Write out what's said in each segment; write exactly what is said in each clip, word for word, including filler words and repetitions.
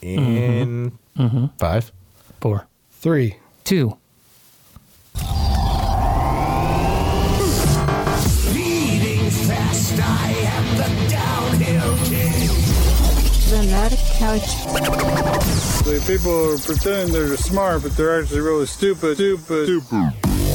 in Mm-hmm. five, four, three, two. Fast, I am the downhill king. Dramatic couch. The people pretend they're smart, but they're actually really stupid. Stupid. Stupid.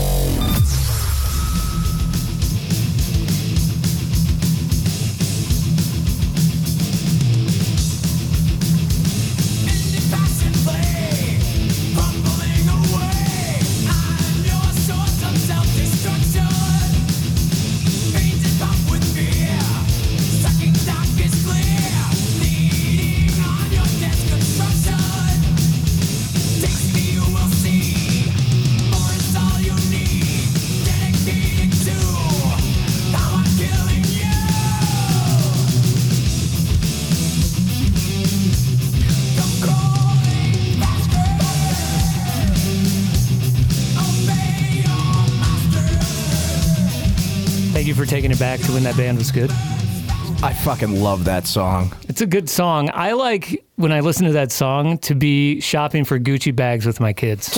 Thank you for taking it back to when that band was good. I fucking love that song. It's a good song. I like, when I listen to that song, to be shopping for Gucci bags with my kids.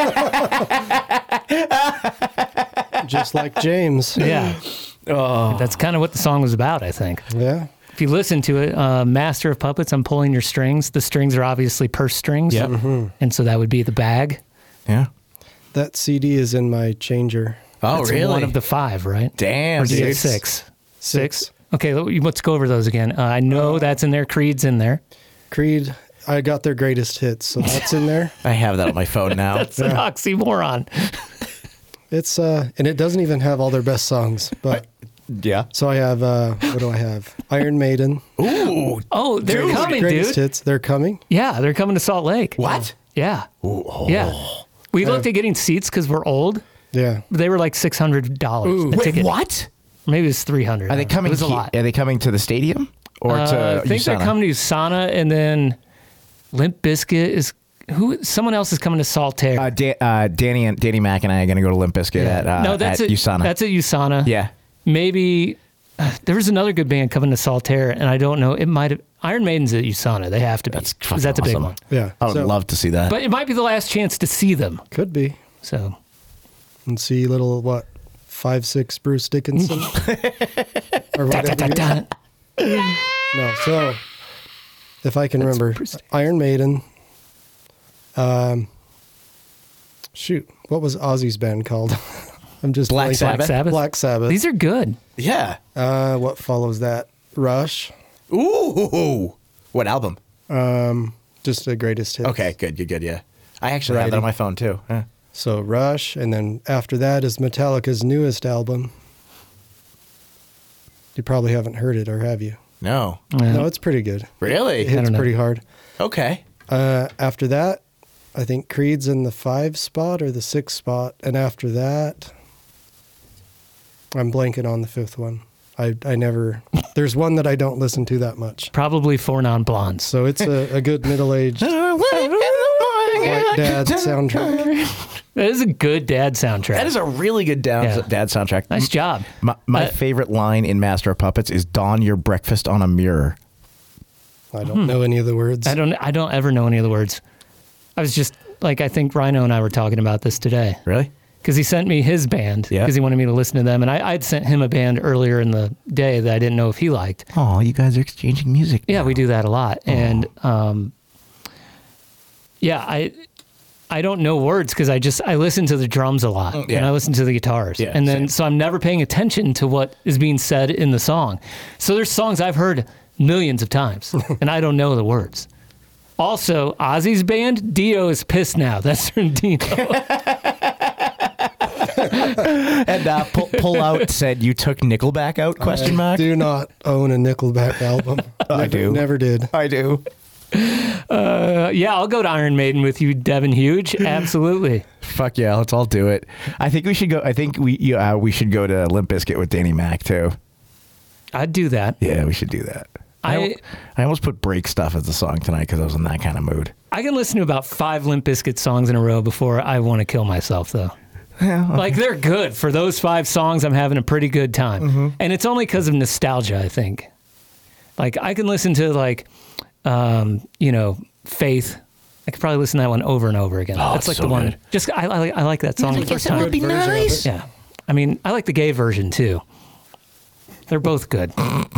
Just like James. Yeah. Oh. That's kind of what the song was about, I think. Yeah. If you listen to it, uh, Master of Puppets, I'm pulling your strings. The strings are obviously purse strings. Yep. Mm-hmm. And so that would be the bag. Yeah. That C D is in my changer. Oh, That's really? one of the five, right? Damn, Or is it dude. six? Six. Okay, let's go over those again. Uh, I know that's in there. Creed's in there. Creed, I got their greatest hits, so that's in there. I have that on my phone now. That's an oxymoron. It's uh, and it doesn't even have all their best songs, but Yeah. so I have uh, what do I have? Iron Maiden. Ooh. Oh, they're Greatest- coming, greatest dude. hits. They're coming. Yeah, they're coming to Salt Lake. What? Yeah. Oh. Yeah. We looked at getting seats because we're old. Yeah. They were like six hundred dollars a Wait, ticket. what? Maybe it's three hundred. Are they coming? It was a he- lot. Are they coming to the stadium or Uh, to? I think they're USANA? coming to USANA, and then Limp Bizkit is who? Someone else is coming to Saltaire. Uh, da- uh, Danny and Danny Mac and I are going to go to Limp Bizkit at uh, no, that's at at USANA. That's at USANA. Yeah. Maybe uh, there was another good band coming to Saltaire, and I don't know. It might have Iron Maiden's at USANA. They have to be. That's 'cause fucking that's a big awesome. one. Yeah. I would So, love to see that. But it might be the last chance to see them. Could be. So And see little what five six Bruce Dickinson or da, whatever. da, he da, is. da. No, so if I can remember, Bruce Iron Maiden. Um, shoot, what was Ozzy's band called? I'm just Black blanking. Sabbath? Black Sabbath. Black Sabbath. These are good. yeah. uh, what follows that? Rush. Ooh. What album? Um, just the greatest hits. Okay, good, good, good. Yeah. I actually have that Righty. on my phone too. Yeah. So Rush, and then after that is Metallica's newest album. You probably haven't heard it, or have you? No. Yeah. No, it's pretty good. Really? It hits don't know. pretty hard. Okay. Uh, after that, I think Creed's in the five spot or the six spot, and after that, I'm blanking on the fifth one. I I never. There's one that I don't listen to that much. Probably Four Non-Blondes. So it's a, a good middle-aged white dad soundtrack. That is a good dad soundtrack. That is a really good down, Yeah. dad soundtrack. Nice job. My, my Uh, favorite line in Master of Puppets is "Don your breakfast on a mirror." I don't know any of the words. I don't. I don't ever know any of the words. I was just like, I think Rhino and I were talking about this today Really? because he sent me his band Yeah. because he wanted me to listen to them, and I, I'd sent him a band earlier in the day that I didn't know if he liked. Oh, you guys are exchanging music. Yeah, we do that a lot, and um, yeah, I. I don't know words because I just I listen to the drums a lot yeah. and I listen to the guitars, Yeah, and then same. so I'm never paying attention to what is being said in the song. So there's songs I've heard millions of times and I don't know the words. Also, Ozzy's band, Dio is pissed now. That's from Dio. And uh, pull, pull out said you took Nickelback out? Question I mark. do not own a Nickelback album. I Never- do. Never did. I do. Uh, yeah, I'll go to Iron Maiden with you, Devin Huge. Absolutely. Fuck yeah, let's all do it. I think we should go. I think we uh, we should go to Limp Bizkit with Danny Mac too. I'd do that. Yeah, we should do that. I I I almost put Break Stuff as the song tonight because I was in that kind of mood. I can listen to about five Limp Bizkit songs in a row before I want to kill myself, though. Like, they're good. For those five songs, I'm having a pretty good time. Mm-hmm. And it's only because of nostalgia, I think. Like, I can listen to, like, um, you know, Faith. I could probably listen to that one over and over again. Oh, That's like it's the so one. good. Just I, I, I like that song the first time. be nice. Yeah. I mean, I like the gay version too. They're both good.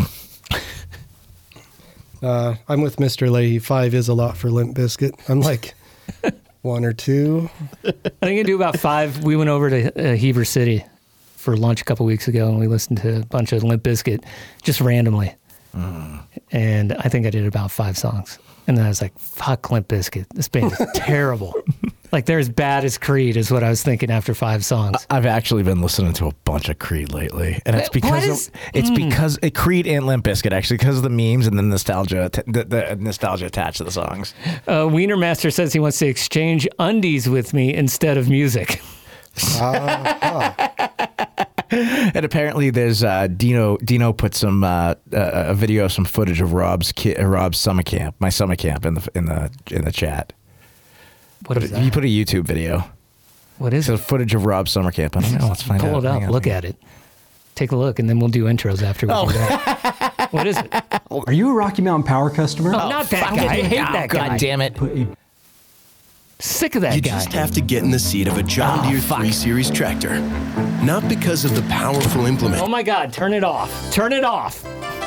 Uh, I'm with Mister Leahy. Five is a lot for Limp Bizkit. I'm like one or two. I think I do about five. We went over to uh, Heber City for lunch a couple weeks ago, and we listened to a bunch of Limp Bizkit just randomly. Mm. And I think I did about five songs. And then I was like, fuck Limp Bizkit. This band is terrible. Like, they're as bad as Creed is what I was thinking after five songs. I've actually been listening to a bunch of Creed lately, and it's because is, of, it's mm. because uh, Creed and Limp Bizkit actually because of the memes and the nostalgia, t- the, the nostalgia attached to the songs. Uh, Wiener Master says he wants to exchange undies with me instead of music. Uh, oh. And apparently, there's uh, Dino. Dino put some uh, uh, a video of some footage of Rob's ki- uh, Rob's summer camp, my summer camp in the in the in the chat. What is that? He put a YouTube video. What is so it? Footage of Rob's summer camp. I don't know. Let's find Pull out. it up. Hang on, Look hang on. at it. Take a look, and then we'll do intros after we Oh. do that. What is it? Are you a Rocky Mountain Power customer? Oh, not that fuck guy. it. I hate Oh, that guy. God damn it. Put a Sick of that You guy. just have to get in the seat of a John Oh, Deere fuck. three series tractor. Not because of the powerful implement. Oh my God, turn it off. Turn it off.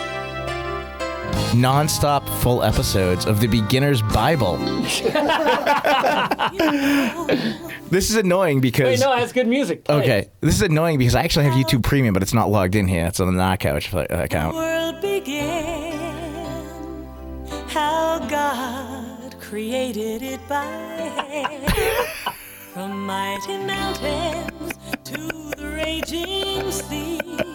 Non-stop full episodes of the Beginner's Bible. This is annoying because Wait, no, that's good music. Play okay, it. this is annoying because I actually have YouTube Premium, but it's not logged in here. It's on the Knock Couch account. World began, how God created it by hand. From mighty mountains to the raging sea,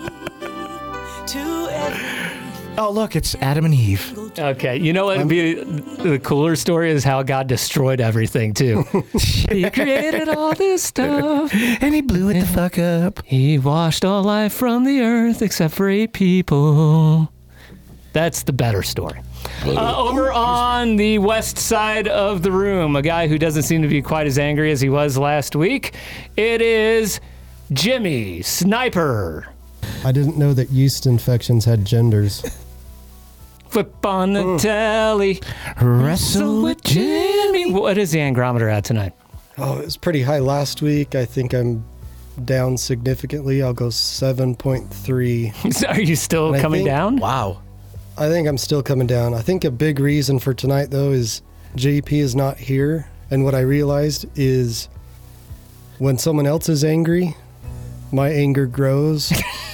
to every Oh, look, it's Adam and Eve. Okay, you know what would be the cooler story is how God destroyed everything too. He created all this stuff, and he blew it the fuck up. He washed all life from the earth except for eight people. That's the better story. Uh, over on the west side of the room, a guy who doesn't seem to be quite as angry as he was last week. It is Jimmy Sniper. I didn't know that yeast infections had genders. Flip on the telly. Wrestle with Jimmy. What is the angrometer at tonight? Oh, it was pretty high last week. I think I'm down significantly. I'll go seven point three. Are you still And I coming think- down? Wow. I think I'm still coming down. I think a big reason for tonight, though, is J P is not here. And what I realized is when someone else is angry, my anger grows.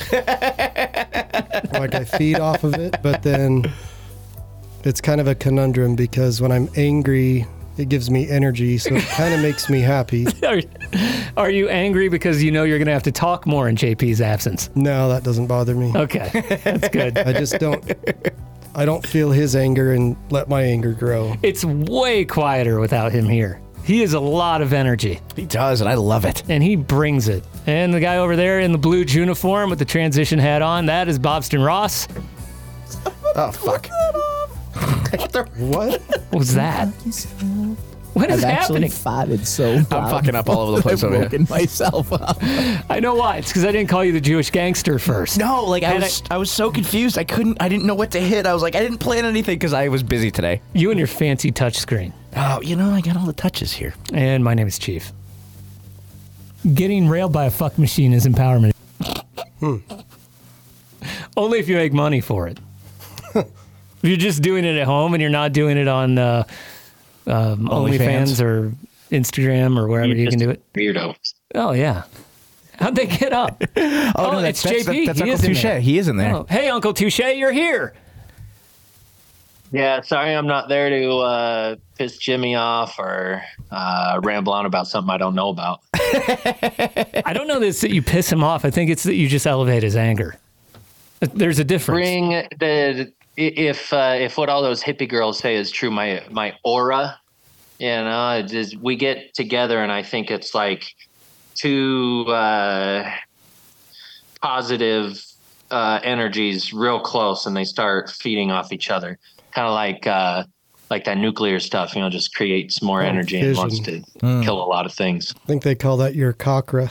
Like I feed off of it, but then it's kind of a conundrum because when I'm angry, it gives me energy, so it kind of makes me happy. Are, are you angry because you know you're going to have to talk more in J P's absence? No, that doesn't bother me. Okay, that's good. I just don't. I don't feel his anger and let my anger grow. It's way quieter without him here. He has a lot of energy. He does, and I love it. And he brings it. And the guy over there in the blue uniform with the transition hat on, that is Bobston Ross. Oh, fuck. What? What was that? What is I've actually happening? farted so I'm loud. fucking up all over the place I've over here. woken myself up. I know why. It's because I didn't call you the Jewish gangster first. No, like I And was, I, was so confused. I couldn't, I didn't know what to hit. I was like, I didn't plan anything because I was busy today. You and your fancy touch screen. Oh, you know, I got all the touches here. And my name is Chief. Getting railed by a fuck machine is empowerment. Hmm. Only if you make money for it. If you're just doing it at home and you're not doing it on uh, um, OnlyFans. OnlyFans or Instagram or wherever you, You can just do it. Weirdo. Oh, yeah. How'd they get up? Oh, Oh, no, it's that's, J P. That's, that's He Uncle is in Touche. there. He is in there. Oh, hey, Uncle Touche, you're here. Yeah, sorry I'm not there to uh, piss Jimmy off or uh, ramble on about something I don't know about. I don't know this that you piss him off. I think it's that you just elevate his anger. There's a difference. Bring the if uh, if what all those hippie girls say is true, my my aura, you know, it is, we get together and I think it's like two uh, positive uh, energies real close and they start feeding off each other. Kind of like uh, like that nuclear stuff, you know, just creates more Oh, energy and fission. wants to Mm. kill a lot of things. I think they call that your cockra.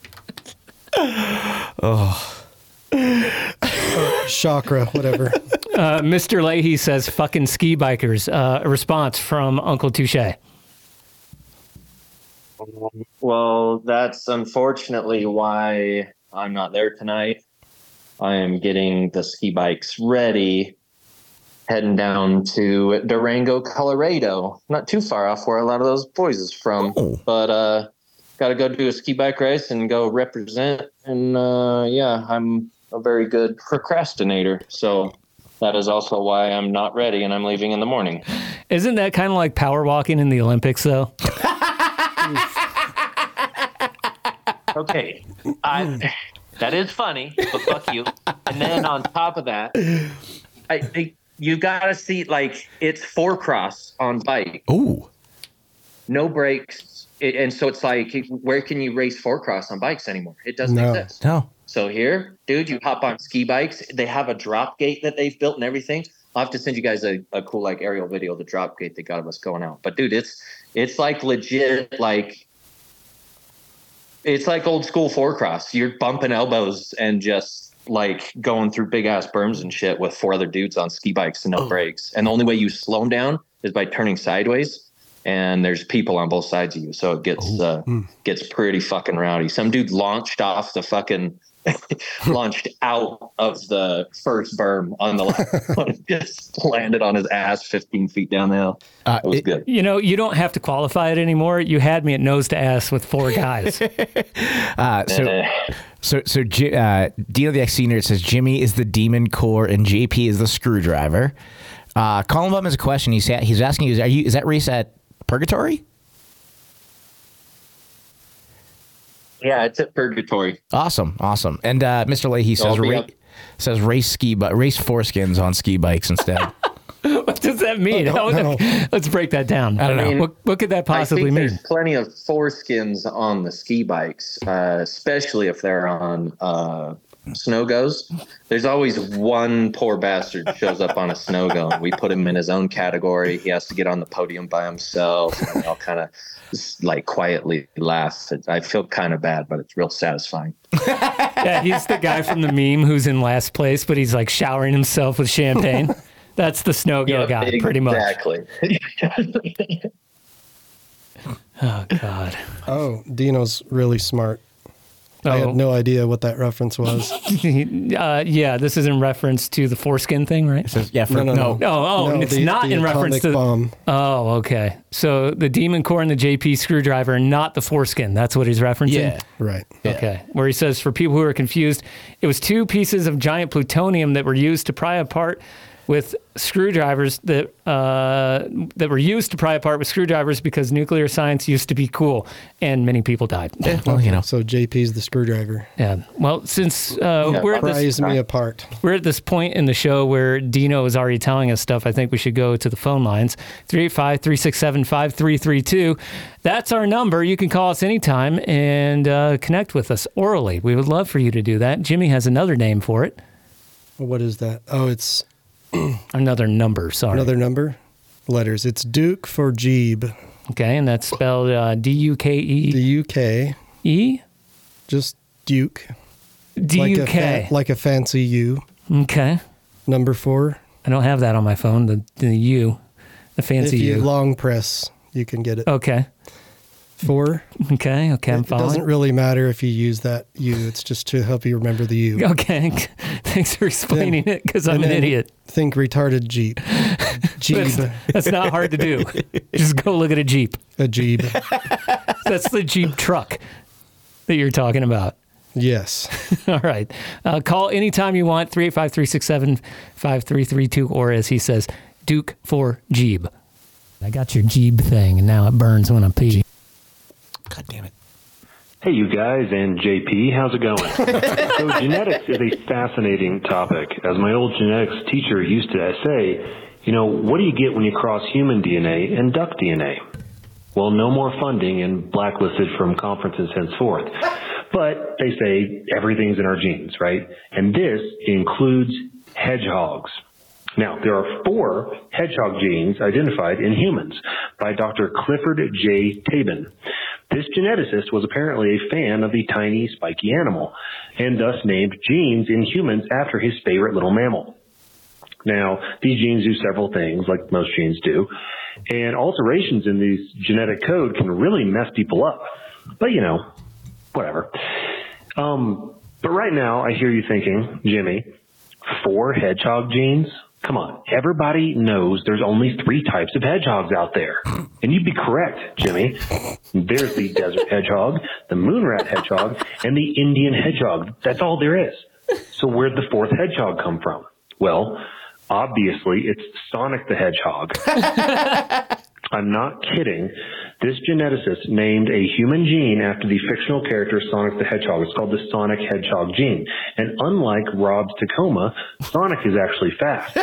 Oh. Chakra, whatever. Uh, Mister Leahy says, fucking ski bikers. Uh, a response from Uncle Touche. Well, that's unfortunately why I'm not there tonight. I am getting the ski bikes ready, heading down to Durango, Colorado. Not too far off where a lot of those boys is from. Oh. But uh, got to go do a ski bike race and go represent. And uh, yeah, I'm a very good procrastinator. So that is also why I'm not ready and I'm leaving in the morning. Isn't that kind of like power walking in the Olympics, though? Okay. I, that is funny, but fuck you. And then on top of that, I think you got to see, like, it's four cross on bike. Ooh. No brakes. It, and so it's like, where can you race four cross on bikes anymore? It doesn't No. exist. No. So here, dude, you hop on ski bikes. They have a drop gate that they've built and everything. I'll have to send you guys a, a cool, like, aerial video of the drop gate they got of us going out. But, dude, it's it's like legit, like, it's like old school four cross. You're bumping elbows and just like going through big ass berms and shit with four other dudes on ski bikes and no oh. brakes. And the only way you slow them down is by turning sideways. And there's people on both sides of you, so it gets oh. uh, mm. gets pretty fucking rowdy. Some dude launched off the fucking launched out of the first berm on the left, just landed on his ass fifteen feet down the hill. Uh, it was it, good. You know, you don't have to qualify it anymore. You had me at nose to ass with four guys. uh, so, so, so, uh, Dino the X Senior says Jimmy is the demon core and J P is the screwdriver. Uh, Colin Bum has a question. He's he's asking you: Are you is that race at Purgatory? Yeah, it's at Purgatory. Awesome, awesome. And uh, Mister Leahy says ra- says race ski, but race foreskins on ski bikes instead. What does that mean? Oh, no, no. Let's break that down. I don't know. I mean, what, what could that possibly I think mean? There's plenty of foreskins on the ski bikes, uh, especially if they're on uh, snow goes. There's always one poor bastard shows up on a snow go. We put him in his own category. He has to get on the podium by himself. And we all kind of like quietly laugh. I feel kind of bad, but it's real satisfying. Yeah, he's the guy from the meme who's in last place, but he's like showering himself with champagne. That's the snow go yep, guy, exactly. pretty much. Exactly. Oh, God. Oh, Dino's really smart. Oh. I had no idea what that reference was. uh, yeah, this is in reference to the foreskin thing, right? Says, yeah, for, no, no, no. No, oh, no, it's the, not the in reference to. bomb. Oh, okay. So the demon core and the J P screwdriver, not the foreskin. That's what he's referencing. Yeah, right. Okay. Where he says, for people who are confused, it was two pieces of giant plutonium that were used to pry apart with screwdrivers that uh, that were used to pry apart with screwdrivers because nuclear science used to be cool, and many people died. Yeah, well, you know. So J P's the screwdriver. Yeah. Well, since uh, Yeah, we're at Pries this, me apart. we're at this point in the show where Dino is already telling us stuff, I think we should go to the phone lines. three eight five, three six seven, five three three two. That's our number. You can call us anytime and uh, connect with us orally. We would love for you to do that. Jimmy has another name for it. What is that? Oh, it's Another number, sorry. another number? Letters. It's Duke for Jeeb. Okay, and that's spelled uh, D U K E. The U K. E? Just Duke. D U K. Like a, fa- like a fancy U. Okay. Number four. I don't have that on my phone, the, the U, the fancy If you U. long press, you can get it. Okay. Four. Okay, okay, I'm It following. doesn't really matter if you use that U. It's just to help you remember the U. Okay, thanks for explaining Then- it, because I'm and an then idiot. Think retarded Jeep. Jeep. That's, that's not hard to do. Just go look at a Jeep. A Jeep. That's the Jeep truck that you're talking about. Yes. All right. Uh, call anytime you want, three eight five, three six seven, five three three two, or as he says, Duke for Jeeb. I got your Jeeb thing, and now it burns when I pee. God damn it. Hey, you guys, and J P, how's it going? So genetics is a fascinating topic. As my old genetics teacher used to say, you know, what do you get when you cross human D N A and duck D N A? Well, no more funding and blacklisted from conferences henceforth. But they say everything's in our genes, right? And this includes hedgehogs. Now, there are four hedgehog genes identified in humans by Doctor Clifford J. Tabin. This geneticist was apparently a fan of the tiny, spiky animal, and thus named genes in humans after his favorite little mammal. Now, these genes do several things, like most genes do, and alterations in these genetic code can really mess people up. But, you know, whatever. Um, but right now, I hear you thinking, Jimmy, four hedgehog genes? Come on, everybody knows there's only three types of hedgehogs out there. And you'd be correct, Jimmy. There's the desert hedgehog, the moonrat hedgehog, and the Indian hedgehog. That's all there is. So where'd the fourth hedgehog come from? Well, obviously, it's Sonic the Hedgehog. I'm not kidding. This geneticist named a human gene after the fictional character Sonic the Hedgehog. It's called the Sonic Hedgehog gene. And unlike Rob's Tacoma, Sonic is actually fast.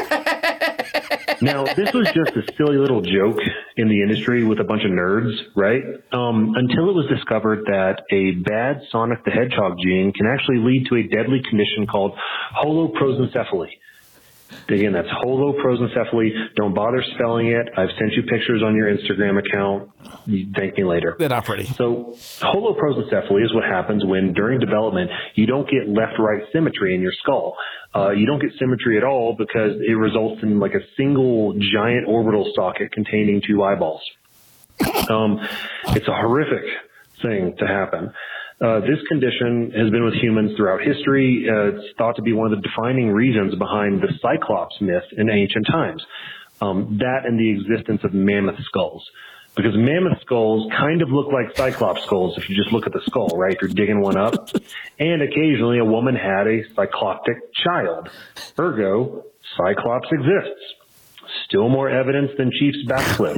Now, this was just a silly little joke in the industry with a bunch of nerds, right? Um, until it was discovered that a bad Sonic the Hedgehog gene can actually lead to a deadly condition called holoprosencephaly. Again, that's holoprosencephaly. Don't bother spelling it. I've sent you pictures on your Instagram account. You thank me later. They're not pretty. So holoprosencephaly is what happens when, during development, you don't get left-right symmetry in your skull. Uh, you don't get symmetry at all because it results in like a single giant orbital socket containing two eyeballs. Um, it's a horrific thing to happen. Uh, this condition has been with humans throughout history. Uh, it's thought to be one of the defining reasons behind the Cyclops myth in ancient times. Um, that and the existence of mammoth skulls. Because mammoth skulls kind of look like Cyclops skulls if you just look at the skull, right? If you're digging one up. And occasionally a woman had a cycloptic child. Ergo, Cyclops exists. Still more evidence than Chief's backflip.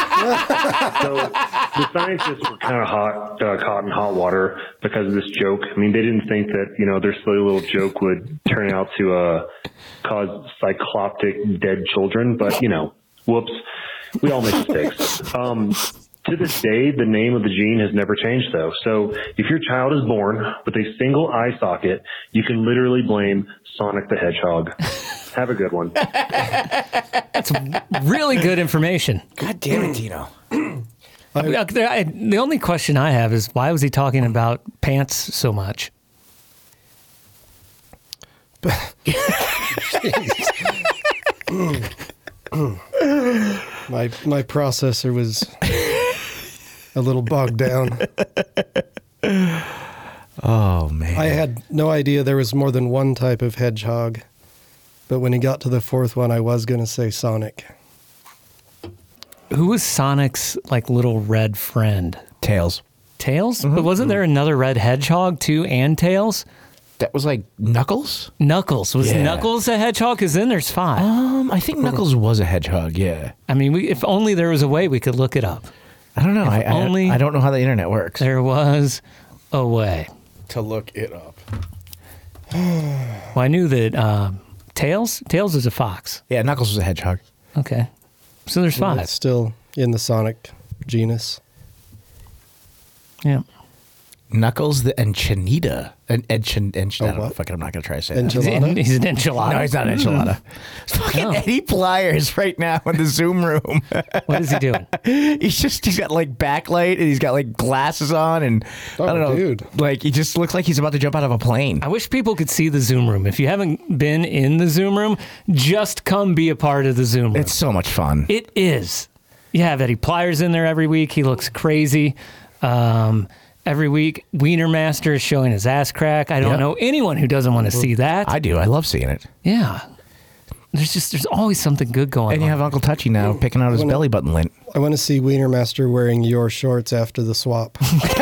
So the scientists were kind of hot, uh, caught in hot water because of this joke. I mean, they didn't think that, you know, their silly little joke would turn out to uh, cause cycloptic dead children. But, you know, whoops, we all make mistakes. Um, to this day, the name of the gene has never changed, though. So if your child is born with a single eye socket, you can literally blame Sonic the Hedgehog. Have a good one. That's really good information. God damn it, Tino. I, I, the only question I have is, why was he talking about pants so much? my my processor was a little bogged down. Oh, man. I had no idea there was more than one type of hedgehog. But when he got to the fourth one, I was going to say Sonic. Who was Sonic's, like, little red friend? Tails. Tails? Mm-hmm. But wasn't there another red hedgehog, too, and Tails? That was, like, Knuckles? Knuckles. Was yeah. Knuckles a hedgehog? Because then there's five. Um, I think Knuckles was a hedgehog, yeah. I mean, we, if only there was a way we could look it up. I don't know. I, only I, I don't know how the internet works. There was a way. To look it up. Well, I knew that... Um, Tails? Tails is a fox. Yeah, Knuckles was a hedgehog. Okay. So there's five. It's still in the Sonic genus. Yeah. Knuckles the Enchinita. En, enchin, enchin, Oh, I don't know. what? Fuck it, I'm not going to try to say Enchilada? that. He's an enchilada. No, he's not an enchilada. It's fucking No. Eddie Pliers right now in the Zoom room. What is he doing? He's just, he's got like backlight and he's got like glasses on and Oh, I don't know. dude. Like he just looks like he's about to jump out of a plane. I wish people could see the Zoom room. If you haven't been in the Zoom room, just come be a part of the Zoom room. It's so much fun. It is. You have Eddie Pliers in there every week. He looks crazy. Um, every week, Wiener Master is showing his ass crack. I don't Yep. know anyone who doesn't want to see that. I do. I love seeing it. Yeah. There's just, there's always something good going And on. you have Uncle Touchy now picking out his When I- belly button lint. I want to see Wiener Master wearing your shorts after the swap.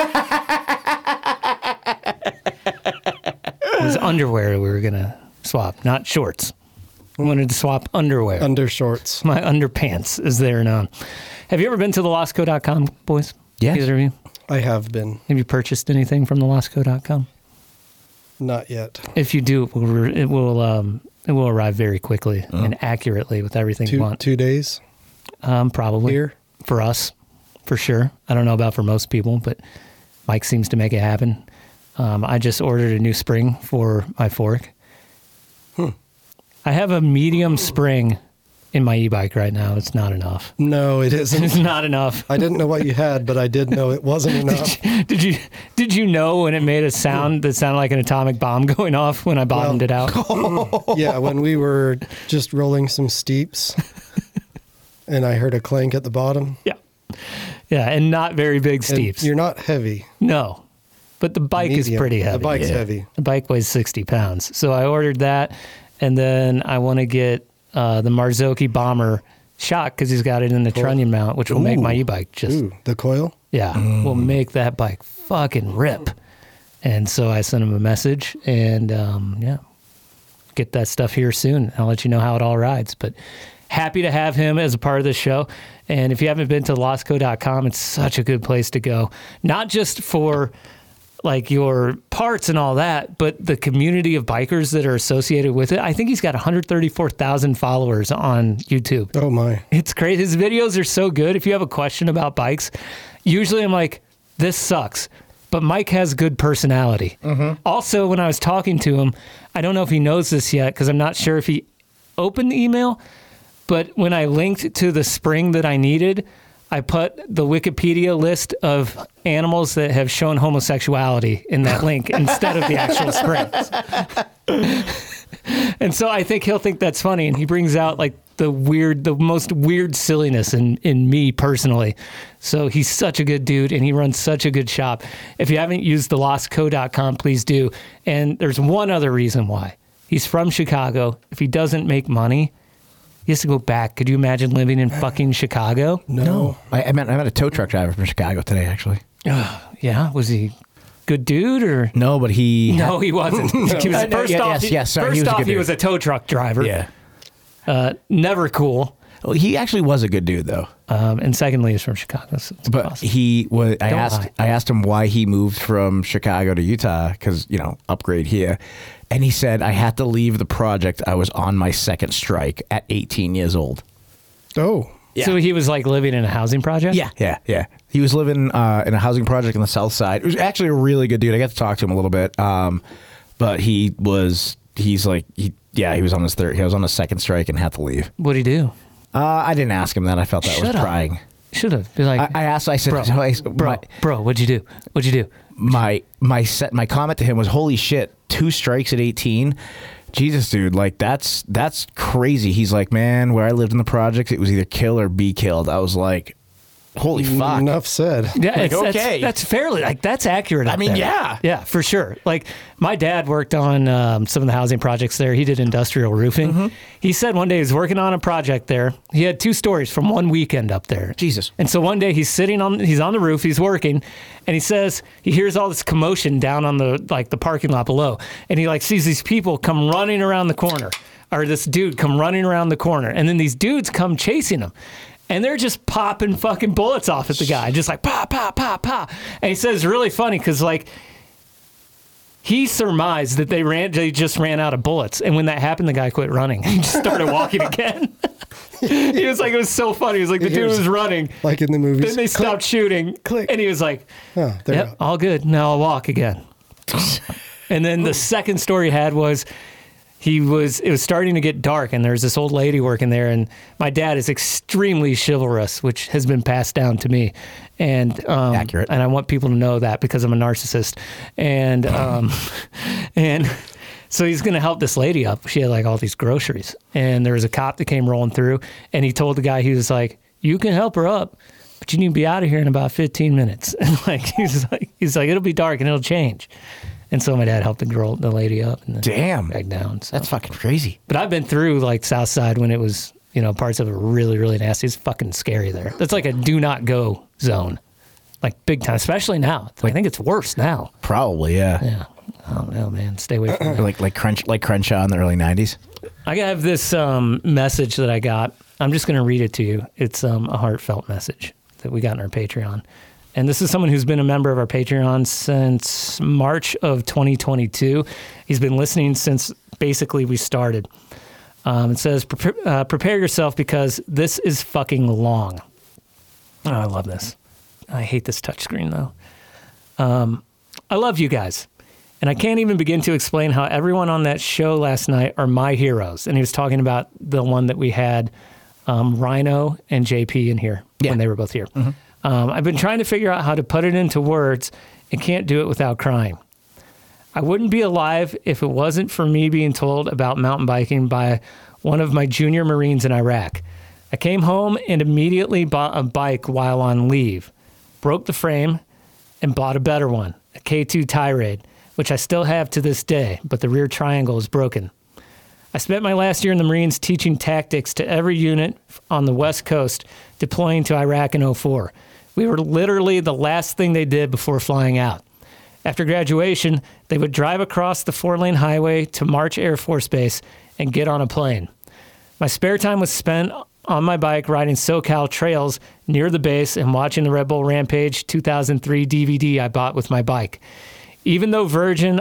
It was underwear we were going to swap, not shorts. I wanted to swap underwear. Under shorts. My underpants is there now. Have you ever been to the losco dot com, boys? Yes. Either of you? I have been. Have you purchased anything from the losco dot com? Not yet. If you do, it will, it will, um, it will arrive very quickly and accurately with everything you Two, want. two days Um, probably. here. For us, for sure. I don't know about for most people, but Mike seems to make it happen. Um, I just ordered a new spring for my fork. Hmm. I have a medium spring in my e-bike right now. It's not enough. No, it isn't. It's not enough. I didn't know what you had, but I did know it wasn't enough. Did you did you know when it made a sound that sounded like an atomic bomb going off when I bottomed Well, it out? Yeah, when we were just rolling some steeps and I heard a clank at the bottom. Yeah. Yeah, and not very big And steeps. you're not heavy. No. But the bike is Medium. pretty heavy. The bike's Yeah. heavy. The bike weighs sixty pounds. So I ordered that, and then I want to get uh, the Marzocchi Bomber shock because he's got it in the trunnion mount, which will make my Ooh. e-bike just... Ooh, the coil? Yeah, will make that bike fucking rip. And so I sent him a message, and um, yeah, get that stuff here soon. I'll let you know how it all rides. But happy to have him as a part of the show. And if you haven't been to losco dot com, it's such a good place to go. Not just for like your parts and all that, but the community of bikers that are associated with it. I think he's got one hundred thirty-four thousand followers on YouTube. Oh my. It's great. His videos are so good. If you have a question about bikes, usually I'm like, this sucks. But Mike has good personality. Mm-hmm. Also, when I was talking to him, I don't know if he knows this yet because I'm not sure if he opened the email, but when I linked to the spring that I needed, I put the Wikipedia list of animals that have shown homosexuality in that link instead of the actual springs. And so I think he'll think that's funny, and he brings out like the weird, the most weird silliness in, in me personally. So he's such a good dude, and he runs such a good shop. If you haven't used the losco dot com, please do. And there's one other reason why. He's from Chicago. If he doesn't make money, he has to go back. Could you imagine living in fucking Chicago? No. I, I met I met a tow truck driver from Chicago today, actually. Yeah, was he good dude or No, but he no? He wasn't. He was, Uh, no, first yeah, off, yes, yes, sorry, first he was a off, good he dude. was a tow truck driver. yeah. Uh, never cool. Well, he actually was a good dude though. Um, and secondly, he's from Chicago. So it's But awesome. he was. I Don't asked. lie. I asked him why he moved from Chicago to Utah because you know upgrade here, and he said I had to leave the project. I was on my second strike at eighteen years old. Oh. Yeah. So he was like living in a housing project? Yeah, yeah, yeah. He was living uh, in a housing project on the south side. It was actually a really good dude. I got to talk to him a little bit, um, but he was. He's like, he, yeah, he was on his third. He was on his second strike and had to leave. What'd he do? Uh, I didn't ask him that. I felt that Shut was up. prying. Should have. Be like, I, I asked. I said, bro, so I, bro, my, bro, what'd you do? What'd you do? my my set my comment to him was, holy shit, two strikes at eighteen. Jesus, dude, like that's that's crazy. He's like, man, where I lived in the projects, it was either kill or be killed. I was like, holy fuck. Enough said. Yeah, Like, it's, that's, okay. that's fairly like that's accurate. I up mean, there. yeah. yeah, for sure. Like my dad worked on um, some of the housing projects there. He did industrial roofing. Mm-hmm. He said one day he was working on a project there. He had two stories from one weekend up there. Jesus. And so one day he's sitting on he's on the roof, he's working, and he says he hears all this commotion down on the like the parking lot below, and he like sees these people come running around the corner, or this dude come running around the corner, and then these dudes come chasing him. And they're just popping fucking bullets off at the guy, just like pop, pop, pop, pop. And he says it's really funny because like he surmised that they ran, they just ran out of bullets, and when that happened, the guy quit running. He just started walking again. He was like, it was so funny. He was like, the dude was running, Like in the movies. then they stopped shooting, click. and he was like, Oh, they're "Yep, out. all good. Now I'll walk again." And then the second story he had was he was it was starting to get dark, and there's this old lady working there, and my dad is extremely chivalrous, which has been passed down to me, and um, Accurate. and I want people to know that because I'm a narcissist, and um, and so he's going to help this lady up. She had like all these groceries, and there was a cop that came rolling through, and he told the guy, he was like, "You can help her up, but you need to be out of here in about fifteen minutes." And like he's like he's like it'll be dark and it'll change. And so my dad helped the girl, the lady up, and then Damn. back down. So. That's fucking crazy. But I've been through like South Side when it was, you know, parts of it were really, really nasty. It's fucking scary there. That's like a do not go zone, like big time. Especially now. I think it's worse now. Probably, yeah. Yeah. I don't know, man. Stay away from it. Like like crunch like Crenshaw in the early nineties. I have this um, message that I got. I'm just going to read it to you. It's um, a heartfelt message that we got in our Patreon. And this is someone who's been a member of our Patreon since March of twenty twenty-two. He's been listening since basically we started. Um, it says, prepare, uh, prepare yourself because this is fucking long. Oh, I love this. I hate this touchscreen though. Um, I love you guys. And I can't even begin to explain how everyone on that show last night are my heroes. And he was talking about the one that we had um, Rhino and J P in here Yeah. when they were both here. Mm-hmm. Um, I've been trying to figure out how to put it into words and can't do it without crying. I wouldn't be alive if it wasn't for me being told about mountain biking by one of my junior Marines in Iraq. I came home and immediately bought a bike while on leave, broke the frame, and bought a better one, a K two Tirade, which I still have to this day, but the rear triangle is broken. I spent my last year in the Marines teaching tactics to every unit on the West Coast deploying to Iraq in oh four. We were literally the last thing they did before flying out. After graduation, they would drive across the four-lane highway to March Air Force Base and get on a plane. My spare time was spent on my bike riding SoCal trails near the base and watching the Red Bull Rampage two thousand three D V D I bought with my bike. Even though Virgin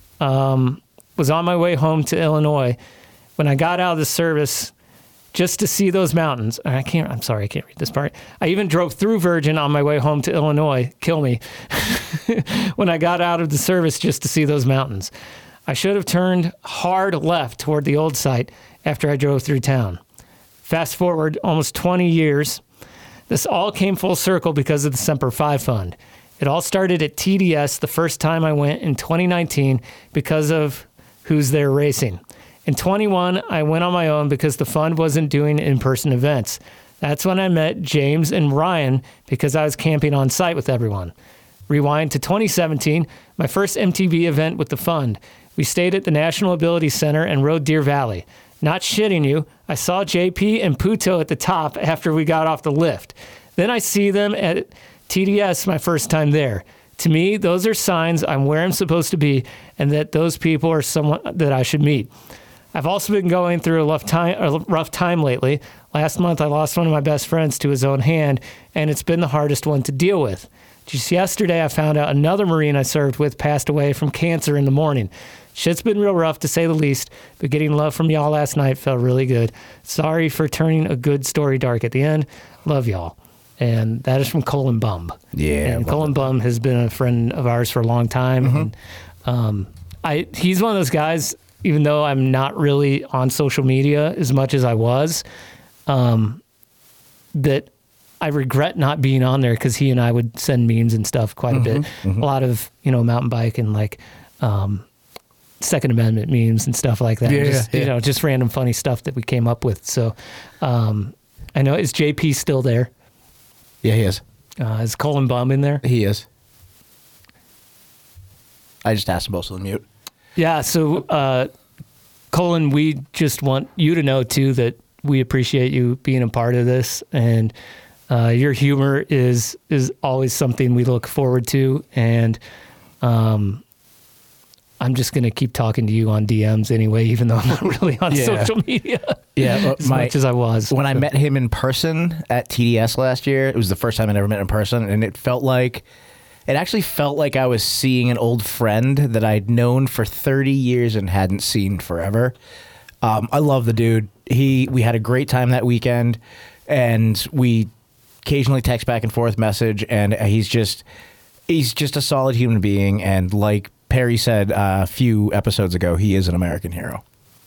um, was on my way home to Illinois, when I got out of the service, just to see those mountains. I can't, I'm sorry, I can't read this part. I even drove through Virgin on my way home to Illinois. Kill me. When I got out of the service just to see those mountains. I should have turned hard left toward the old site after I drove through town. Fast forward almost twenty years. This all came full circle because of the Semper Fi Fund. It all started at T D S the first time I went in twenty nineteen because of Who's There Racing. In twenty-one, I went on my own because the fund wasn't doing in-person events. That's when I met James and Ryan because I was camping on site with everyone. Rewind to twenty seventeen, my first M T B event with the fund. We stayed at the National Ability Center and rode Deer Valley. Not shitting you, I saw J P and Puto at the top after we got off the lift. Then I see them at T D S my first time there. To me, those are signs I'm where I'm supposed to be and that those people are someone that I should meet. I've also been going through a rough time, a rough time lately. Last month, I lost one of my best friends to his own hand, and it's been the hardest one to deal with. Just yesterday, I found out another Marine I served with passed away from cancer in the morning. Shit's been real rough, to say the least, but getting love from y'all last night felt really good. Sorry for turning a good story dark at the end. Love y'all. And that is from Colin Bum. Yeah. And Colin Bum has been a friend of ours for a long time. Mm-hmm. And, um, I he's one of those guys, even though I'm not really on social media as much as I was, um, that I regret not being on there because he and I would send memes and stuff quite a bit. Mm-hmm. A lot of, you know, mountain bike and like um, Second Amendment memes and stuff like that. Yeah, just, yeah. You know, just random funny stuff that we came up with. So um, I know, is J P still there? Yeah, he is. Uh, is Colin Bum in there? He is. I just asked him both on mute. Yeah, so uh, Colin, we just want you to know too that we appreciate you being a part of this, and uh, your humor is is always something we look forward to. And um, I'm just gonna keep talking to you on D Ms anyway, even though I'm not really on Yeah. social media. Yeah, well, as my- much as I was. When I So- met him in person at T D S last year, it was the first time I'd ever met in person, and it felt like, it actually felt like I was seeing an old friend that I'd known for thirty years and hadn't seen forever. Um, I love the dude. He, we had a great time that weekend, and we occasionally text back and forth message, and he's just, he's just a solid human being, and like Perry said uh, a few episodes ago, he is an American hero.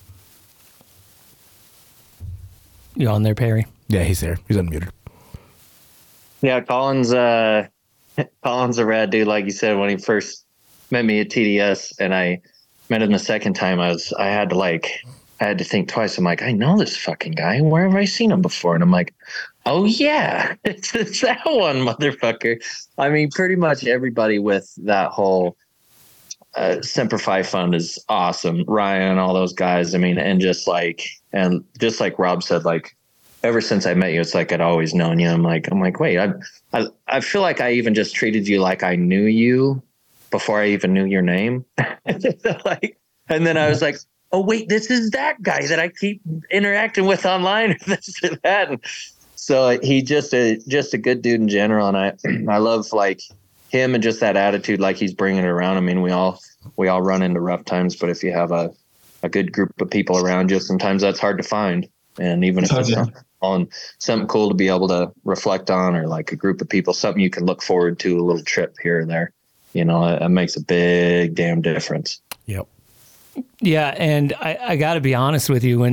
You on there, Perry? Yeah, he's there. He's unmuted. Yeah, Colin's uh, Colin's a rad dude. Like you said, when he first met me at T D S, and I met him the second time, I was I had to like I had to think twice. I'm like, I know this fucking guy. Where have I seen him before? And I'm like, oh yeah, it's, it's that one motherfucker. I mean, pretty much everybody with that whole uh, Semper Fi Fund is awesome. Ryan, all those guys. I mean, and just like and just like Rob said, like. Ever since I met you, it's like I'd always known you. I'm like, I'm like, wait, I, I, I feel like I even just treated you like I knew you before I even knew your name. Like, and then I was like, oh wait, this is that guy that I keep interacting with online, or this or that. And so he just a just a good dude in general, and I, I love like him and just that attitude, like he's bringing it around. I mean, we all we all run into rough times, but if you have a a good group of people around you, sometimes that's hard to find. And even if it's not on something cool to be able to reflect on, or like a group of people, something you can look forward to, a little trip here or there, you know, it, it makes a big damn difference. Yep. Yeah, and I, I got to be honest with you. When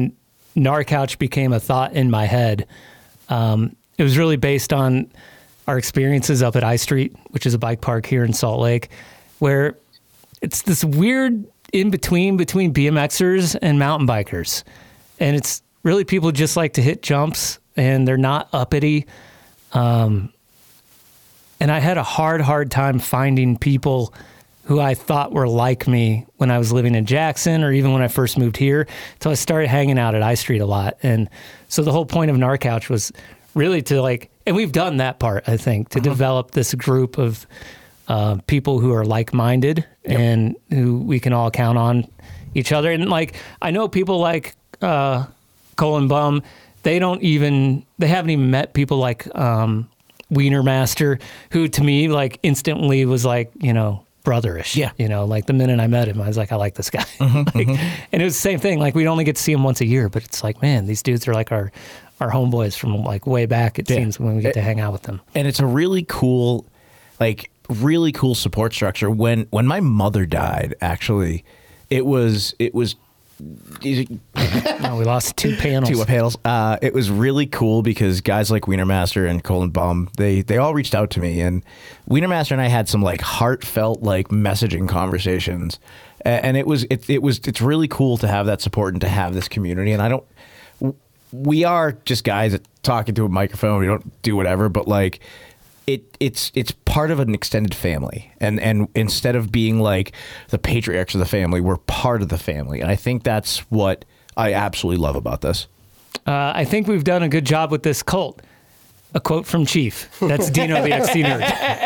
Narcouch became a thought in my head, um, it was really based on our experiences up at I Street, which is a bike park here in Salt Lake, where it's this weird in-between between B M Xers and mountain bikers. And it's really people just like to hit jumps, and they're not uppity. Um, and I had a hard, hard time finding people who I thought were like me when I was living in Jackson or even when I first moved here. So I started hanging out at I Street a lot. And so the whole point of Narcouch was really to like, and we've done that part, I think, to uh-huh. develop this group of uh, people who are like-minded yep. and who we can all count on each other. And like, I know people like uh, Colin Bum, they don't even, they haven't even met people like um, Wiener Master, who to me like instantly was like, you know, brotherish. Yeah. You know, like the minute I met him, I was like, I like this guy. Mm-hmm, like, mm-hmm. And it was the same thing. Like we'd only get to see him once a year, but it's like, man, these dudes are like our, our homeboys from like way back. It yeah. seems when we get it, to hang out with them. And it's a really cool, like really cool support structure. When, when my mother died, actually, it was, it was, no, we lost two panels. Two panels. Uh, it was really cool because guys like Wiener Master and Colin Baum, they they all reached out to me, and Wiener Master and I had some like heartfelt like messaging conversations, and it was it it was it's really cool to have that support and to have this community. And I don't, we are just guys that talking to a microphone. We don't do whatever, but like. It, it's it's part of an extended family, and and instead of being like the patriarchs of the family, we're part of the family, and I think that's what I absolutely love about this. Uh, I think we've done a good job with this cult. A quote from Chief. That's Dino the X C nerd.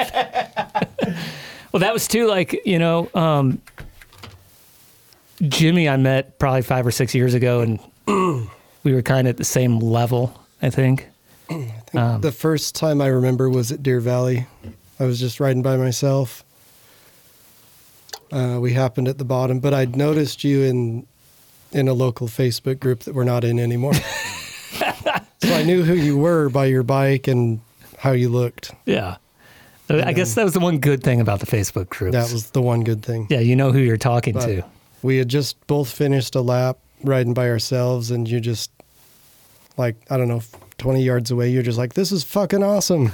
Well, that was too like you know um, Jimmy I met probably five or six years ago, and we were kind of at the same level, I think. I think um, the first time I remember was at Deer Valley. I was just riding by myself. Uh, we happened at the bottom, but I'd noticed you in in a local Facebook group that we're not in anymore. So I knew who you were by your bike and how you looked. Yeah. And I guess that was the one good thing about the Facebook groups. That was the one good thing. Yeah, you know who you're talking but to. We had just both finished a lap riding by ourselves, and you just, like, I don't know, twenty yards away, you're just like, this is fucking awesome.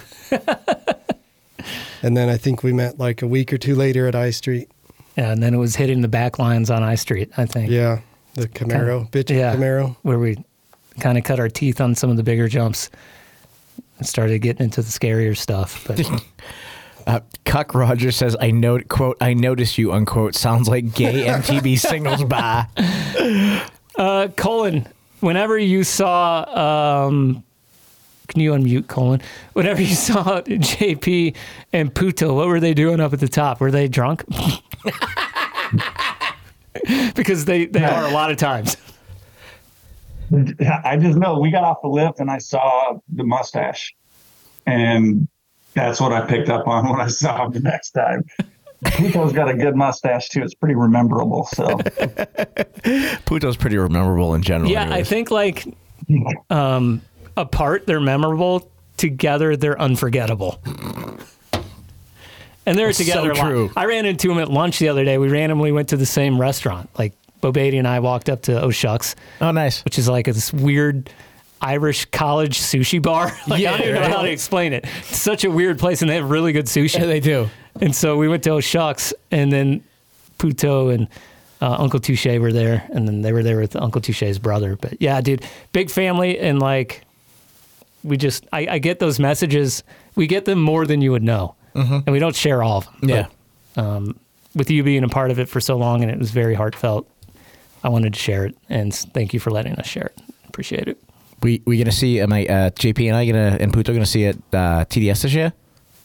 And then I think we met like a week or two later at I Street. Yeah, and then it was hitting the back lines on I Street, I think. Yeah, the Camaro, bitch yeah, Camaro. Where we kind of cut our teeth on some of the bigger jumps and started getting into the scarier stuff. But uh, Cuck Rogers says, I note, quote, I notice you, unquote, sounds like gay M T V singles bar. Uh, Colin, whenever you saw... Um, Can you unmute, Colin? Whenever you saw J P and Puto, what were they doing up at the top? Were they drunk? Because they, they are a lot of times. I just know we got off the lift and I saw the mustache. And that's what I picked up on when I saw him the next time. Puto's got a good mustache, too. It's pretty rememberable. So Puto's pretty rememberable in general. Yeah, anyways. I think like... Um, apart, they're memorable. Together, they're unforgettable. And they're together so a lot. true. I ran into them at lunch the other day. We randomly went to the same restaurant. Like, Bo Beatty and I walked up to Oh Shucks. Oh, nice. Which is like this weird Irish college sushi bar. Like, yeah, I don't even right? know how to explain it. It's such a weird place, and they have really good sushi. Yeah, they do. And so we went to Oh Shucks, and then Puto and uh, Uncle Touche were there, and then they were there with Uncle Touche's brother. But yeah, dude, big family, and like... We just, I, I get those messages. We get them more than you would know. Mm-hmm. And we don't share all of them. Yeah. But, um, with you being a part of it for so long and it was very heartfelt, I wanted to share it. And thank you for letting us share it. Appreciate it. We we gonna see? Am I uh, J P and I gonna and Puto gonna see it uh, T D S this year?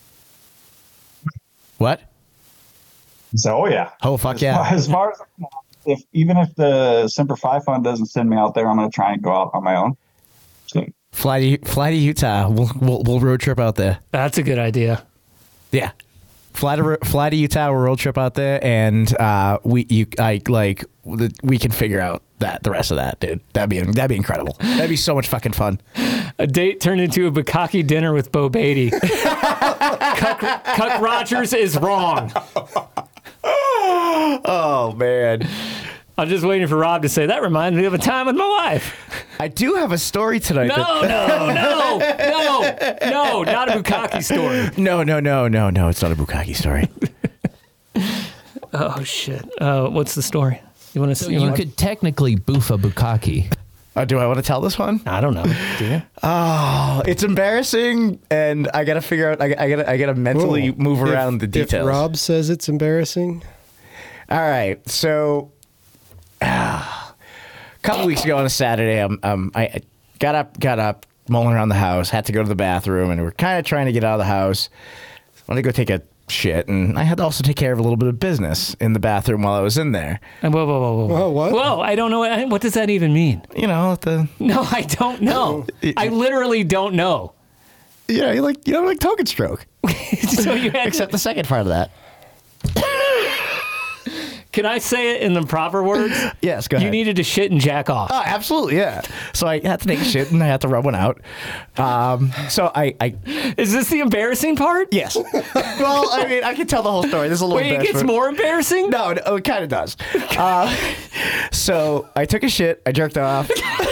What? So oh yeah. Oh fuck as yeah. Far, as far as if even if the Semper Fi Fund doesn't send me out there, I'm gonna try and go out on my own. So, Fly to fly to Utah. We'll, we'll we'll road trip out there. That's a good idea. Yeah, fly to fly to Utah. We'll road trip out there, and uh, we you I like we can figure out that the rest of that, dude. That'd be that'd be incredible. That'd be so much fucking fun. A date turned into a bukkake dinner with Bo Beatty. Cuck, Cuck Rogers is wrong. Oh man. I'm just waiting for Rob to say, that reminds me of a time with my wife. I do have a story tonight. No, that- no, no, no, no, not a Bukkake story. No, no, no, no, no. It's not a Bukkake story. Oh, shit. Uh, what's the story? You want to So see? you, wanna... could technically boof a bukkake. Uh, do I want to tell this one? I don't know. Do you? Oh, it's embarrassing, and I gotta figure out. I, I gotta. I gotta mentally Whoa. move If- around the details. If Rob says it's embarrassing, All right. So, a couple weeks ago on a Saturday, um, um, I I got up, got up, mulling around the house, had to go to the bathroom, and we we're kind of trying to get out of the house. Wanted to go take a shit, and I had to also take care of a little bit of business in the bathroom while I was in there. And whoa, whoa, whoa, whoa. Whoa, what? Whoa, I don't know. What, what does that even mean? You know the. No, I don't know. I literally don't know. Yeah, you like you know like token stroke. So you had Except the second part of that. Can I say it in the proper words? Yes, go ahead. You needed to shit and jack off. Oh, absolutely, yeah. So I had to take a shit and I had to rub one out. Um, so I, I, Is this the embarrassing part? yes. Well, I mean, I can tell the whole story. This is a little Wait, it gets embarrassment. more embarrassing? No, no, it kind of does. Uh, so I took a shit. I jerked off.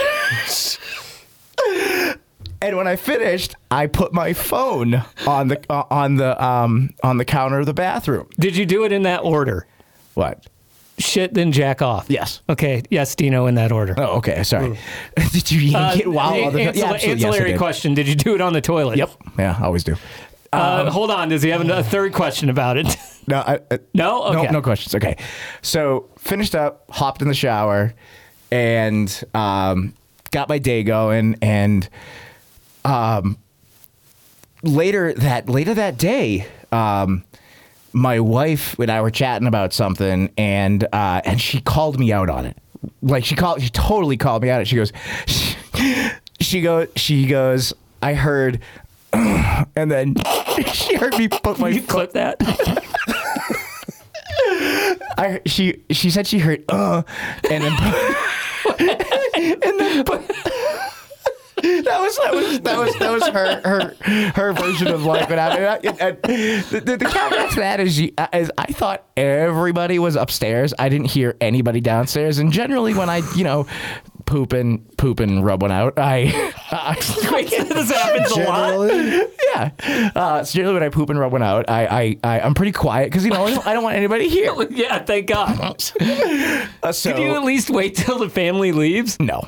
And when I finished, I put my phone on the uh, on the um, on the counter of the bathroom. Did you do it in that order? What? Shit, then jack off. Yes. Okay. Yes, Dino, in that order. Oh, okay. Sorry. Did you even Uh, get while hey, other? ancilla- Yeah, absolutely. Yes, I ancillary did. question. Did you do it on the toilet? Yep. Yeah, I always do. Uh, hold on. Does he have a third question about it? No, I, I, No? Okay. no, no questions. Okay, so finished up, hopped in the shower, and um, got my day going. And um, later that later that day, um, my wife and I were chatting about something, and uh, and she called me out on it. Like she called, she totally called me out on it. She goes, she, she goes, she goes. I heard, and then she heard me put my. You clip that. I she she said she heard uh and then and then put, that was that was that was that was her her her version of life. And I, and I, the, the, the caveat to that is, she, is I thought everybody was upstairs. I didn't hear anybody downstairs. And generally, when I you know poop and poop and rub one out, I, I Wait, this happens a lot. generally, yeah. Uh, so generally, when I poop and rub one out, I I, I I'm pretty quiet because you know I don't, I don't want anybody here. Yeah, thank God. Uh, so, Could you at least wait till the family leaves? no.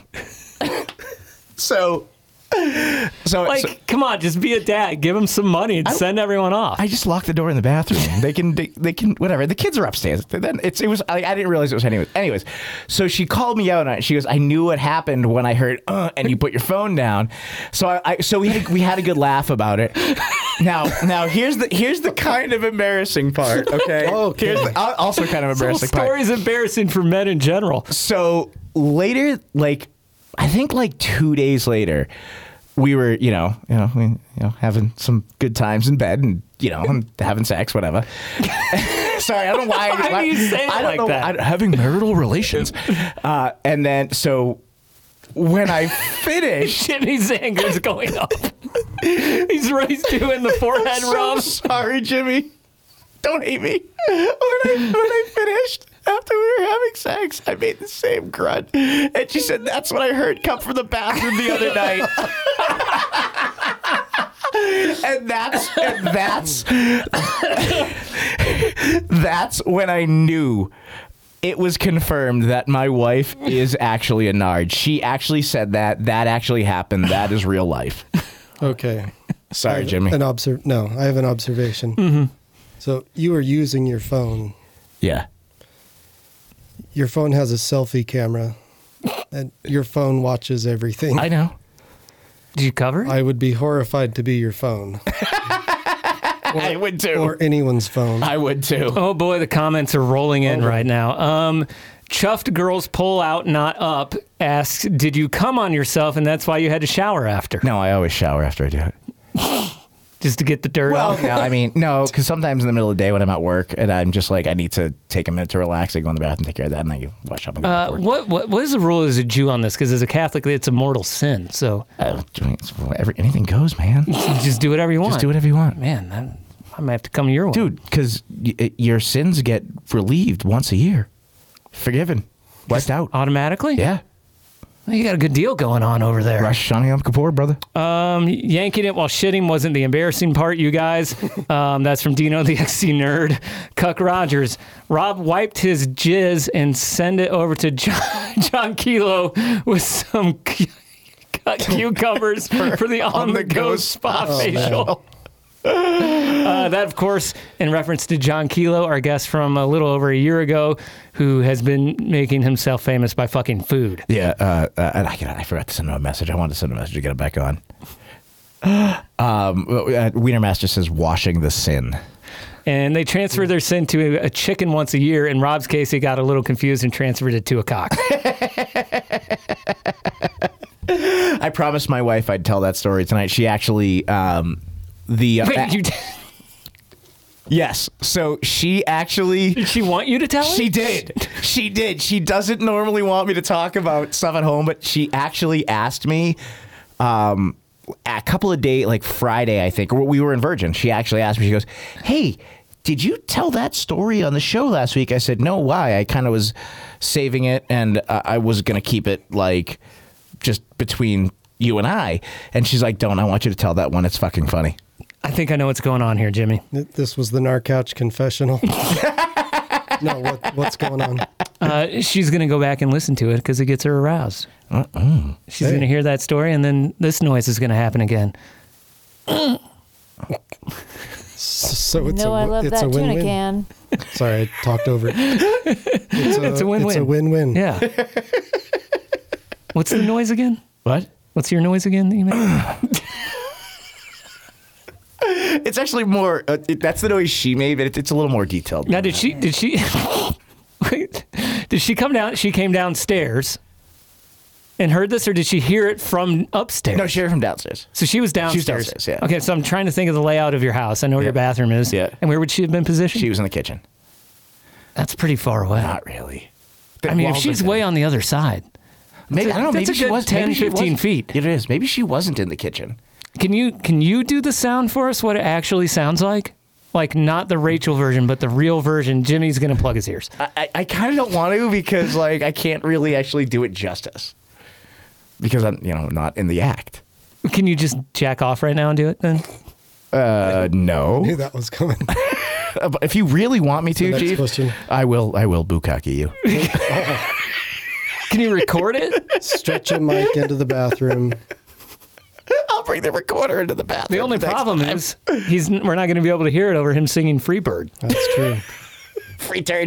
So, so, Like, so come on, just be a dad. Give them some money and I- send everyone off. I just locked the door in the bathroom. They can, they, they can, whatever. The kids are upstairs. Then it's, it was. I, I didn't realize it was anyways. Anyways, so she called me out on it. She goes, "I knew what happened when I heard uh, and you put your phone down." So I, I so we had a, we had a good laugh about it. Now, now here's the here's the kind of embarrassing part. Okay. Okay. Here's the, uh, also kind of This whole embarrassing part. story is embarrassing for men in general. So later, like I think like two days later, we were, you know, you know, we, you know, having some good times in bed, and you know, and having sex, whatever. Sorry, I don't know why. Why why do you say it I don't like know. that? I, having marital relations, uh, and then so when I finished, Jimmy's anger's going up. He's he's doing the forehead so rub. sorry, Jimmy. Don't hate me. When I when I finished. After we were having sex, I made the same grunt. And she said, "That's what I heard come from the bathroom the other night." And that's and that's that's when I knew it was confirmed that my wife is actually a nard. She actually said that. That actually happened. That is real life. okay. Sorry, Jimmy. An observ- No, I have an observation. Mm-hmm. So you were using your phone. Yeah. Your phone has a selfie camera, and your phone watches everything. I know. Did you cover it? I would be horrified to be your phone. I would too. Or anyone's phone. I would too. Oh boy, the comments are rolling in Oh. right now. Um, Chuffed girls pull out, not up. Asks, did you come on yourself, and that's why you had to shower after? No, I always shower after I do it. Just to get the dirt Well, off. no, I mean, no, because sometimes in the middle of the day when I'm at work and I'm just like, I need to take a minute to relax, I go in the bathroom, take care of that, and then you wash up and go Uh, to work. what what what is the rule as a Jew on this? Because as a Catholic, it's a mortal sin. So Uh, it's- every- anything goes, man. you just do whatever you want. Just do whatever you want. Man, that, I might have to come your way. Dude, because y- your sins get relieved once a year. Forgiven. Wiped out. Automatically? Yeah. Well, you got a good deal going on over there. Rosh Hashanah Yom Kippur, brother. Um, yanking it while shitting wasn't the embarrassing part, you guys. Um, that's from Dino the X C Nerd. Cuck Rogers. Rob wiped his jizz and sent it over to John, John Kilo with some cu- cut cucumbers for, for the on-the-go spa Oh, facial. Uh, that, of course, in reference to John Kilo, our guest from a little over a year ago, who has been making himself famous by fucking food. Yeah, uh, uh, and I, I forgot to send him a message. I wanted to send him a message to get him back on. um, uh, Wiener Master says, washing the sin. And they transferred their sin to a, a chicken once a year. In Rob's case, he got a little confused and transferred it to a cock. I promised my wife I'd tell that story tonight. She actually... Um, the uh, Wait, you did? Yes. So she actually... Did she want you to tell her? She did. She did. She doesn't normally want me to talk about stuff at home, but she actually asked me um, a couple of days, like Friday, I think, we were in Virgin. She actually asked me, she goes, hey, did you tell that story on the show last week? I said, no, why? I kind of was saving it, and uh, I was going to keep it, like, just between you and I. And she's like, don't. I want you to tell that one. It's fucking funny. I think I know what's going on here, Jimmy. This was the Narcouch confessional. No, what, what's going on? Uh, she's going to go back and listen to it because it gets her aroused. Uh-uh. She's Hey. going to hear that story, and then this noise is going to happen again. So it's no, a, I love it's that a tuna win-win. can. Sorry, I talked over it. It's a, It's a win-win. It's a win-win. Yeah. What's the noise again? What? What's your noise again that you made? It's actually more, uh, it, that's the noise she made, but it, it's a little more detailed. Now, did she, did she, wait, did she come down, she came downstairs and heard this, or did she hear it from upstairs? No, she heard it from downstairs. So she was downstairs. She was downstairs, yeah. Okay, so I'm trying to think of the layout of your house. I know where Yeah. your bathroom is. Yeah. And where would she have been positioned? She was in the kitchen. That's pretty far away. Not really. I mean, if she's way on the other side. Maybe, I don't know, That's maybe a she good was ten, maybe she fifteen wasn't. feet. It is. Maybe she wasn't in the kitchen. Can you can you do the sound for us? What it actually sounds like? Like not the Rachel version, but the real version. Jimmy's gonna plug his ears. I, I, I kind of don't want to because like I can't really actually do it justice because I'm you know not in the act. Can you just jack off right now and do it then? Uh, no. I knew that was coming. But if you really want me to, The next Chief, question. I will. I will bukkake you. Can you record it? Stretch a mic into the bathroom. I'll bring the recorder into the bathroom. The only next problem time. is he's we're not going to be able to hear it over him singing Freebird. That's true. free turn.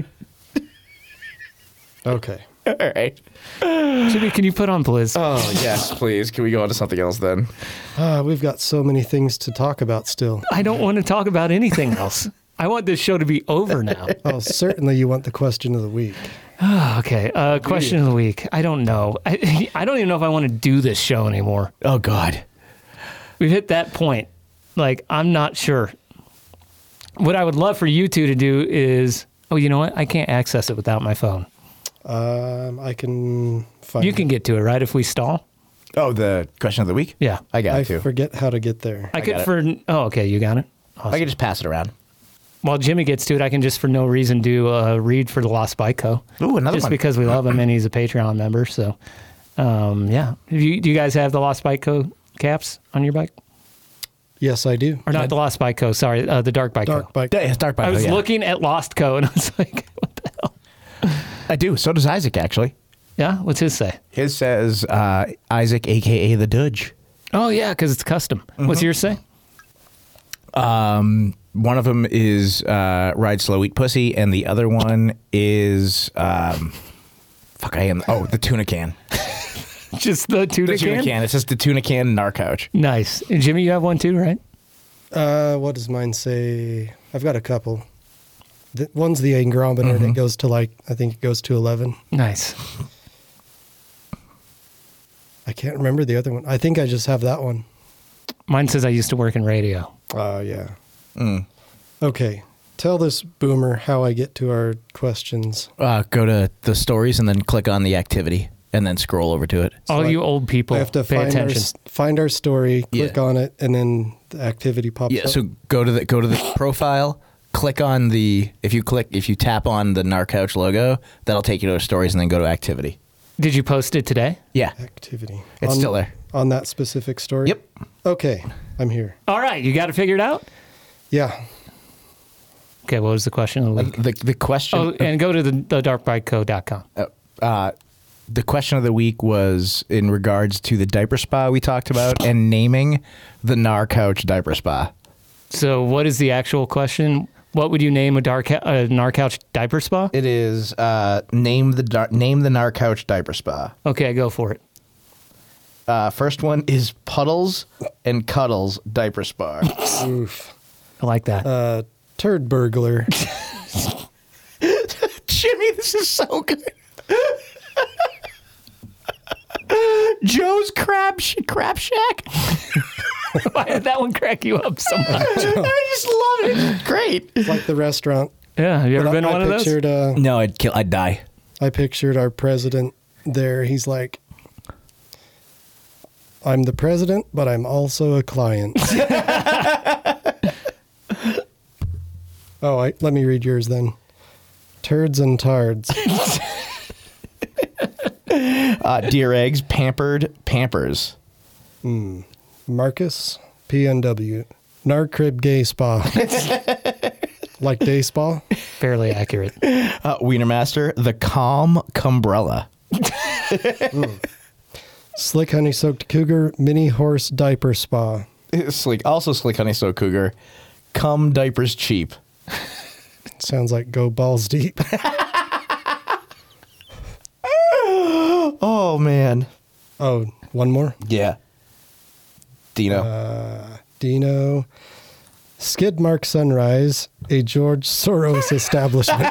Okay. All right. Jimmy, can you put on Blizz? Oh yes, please. Can we go on to something else then? Uh, we've got so many things to talk about still. I don't want to talk about anything else. I want this show to be over now. Oh, certainly you want the question of the week. Okay, uh, question of the week. I don't know. I, I don't even know if I want to do this show anymore. Oh God. We've hit that point. Like, I'm not sure. What I would love for you two to do is, oh, you know what? I can't access it without my phone. Um, I can find You can it. get to it, right? If we stall? Oh, the question of the week. Yeah. I got I it too. forget how to get there. I, could got it. for, oh, okay, you got it? Awesome. I can just pass it around. While Jimmy gets to it, I can just for no reason do a read for the Lost Bike Co. Ooh, another just one. because we love him and he's a Patreon member. So, um, yeah. Do you, do you guys have the Lost Bike Co. caps on your bike? Yes, I do. Or not the Lost Bike Co. Sorry, uh, the Dark Bike Dark Co. bike. Yeah, it's dark bike. I was yeah. looking at Lost Co. and I was like, what the hell? I do. So does Isaac actually. Yeah, what's his say? His says uh, Isaac, aka the Dudge. Oh yeah, because it's custom. What's yours say? Um, one of them is uh, ride slow, eat pussy, and the other one is um, fuck. I am. Oh, the tuna can. Just the tuna The tuna can? can. It says the tuna can Narcouch. Nice. And Jimmy, you have one too, right? Uh, what does mine say? I've got a couple. The, one's the Angrometer that goes to like, I think it goes to eleven. Nice. I can't remember the other one. I think I just have that one. Mine says I used to work in radio. Oh, yeah. Mm. Okay. Tell this boomer how I get to our questions. Uh, go to the stories and then click on the activity and then scroll over to it. All I- you old people, I have to pay find our, attention. s- find our story, click Yeah. on it, and then the activity pops Yeah. up. So go to the go to the profile, click on the if you click if you tap on the Narcouch logo, that'll take you to stories and then go to activity. Did you post it today? Yeah. Activity. It's on, still there. On that specific story? Yep. Okay, I'm here. All right, you got it figured out? Yeah. Okay, what was the question of the week? Uh, the, the question... Oh, and go to the, the dark bike co dot com. Uh, uh, the question of the week was in regards to the diaper spa we talked about and naming the Narcouch diaper spa. So what is the actual question? What would you name a dark a Narcouch diaper spa? It is uh, name the dar- name the Narcouch diaper spa. Okay, go for it. Uh, first one is Puddles and Cuddles diaper spa. Oof. I like that. Uh, turd burglar. Jimmy, this is so good. Joe's Crab sh- Crab Shack. Why did that one crack you up so much? I just love it. It's great. It's like the restaurant. Yeah, have you ever But been I, to one I of those? pictured, uh, No, I'd kill. I'd die. I pictured our president there. He's like, I'm the president, but I'm also a client. Oh, I, let me read yours then. Turds and tards. Uh, deer eggs, pampered Pampers. Mm. Marcus, P N W. Narcrib Gay Spa. Like day spa? Fairly accurate. Uh, Wienermaster, the Calm Cumbrella. Mm. Slick Honey Soaked Cougar Mini Horse Diaper Spa. Slick, also Slick Honey Soaked Cougar. Cum diapers cheap. Sounds like Go Balls Deep. Oh man. Oh, one more? Yeah. Dino. Uh, Dino. Skidmark Sunrise, a George Soros establishment.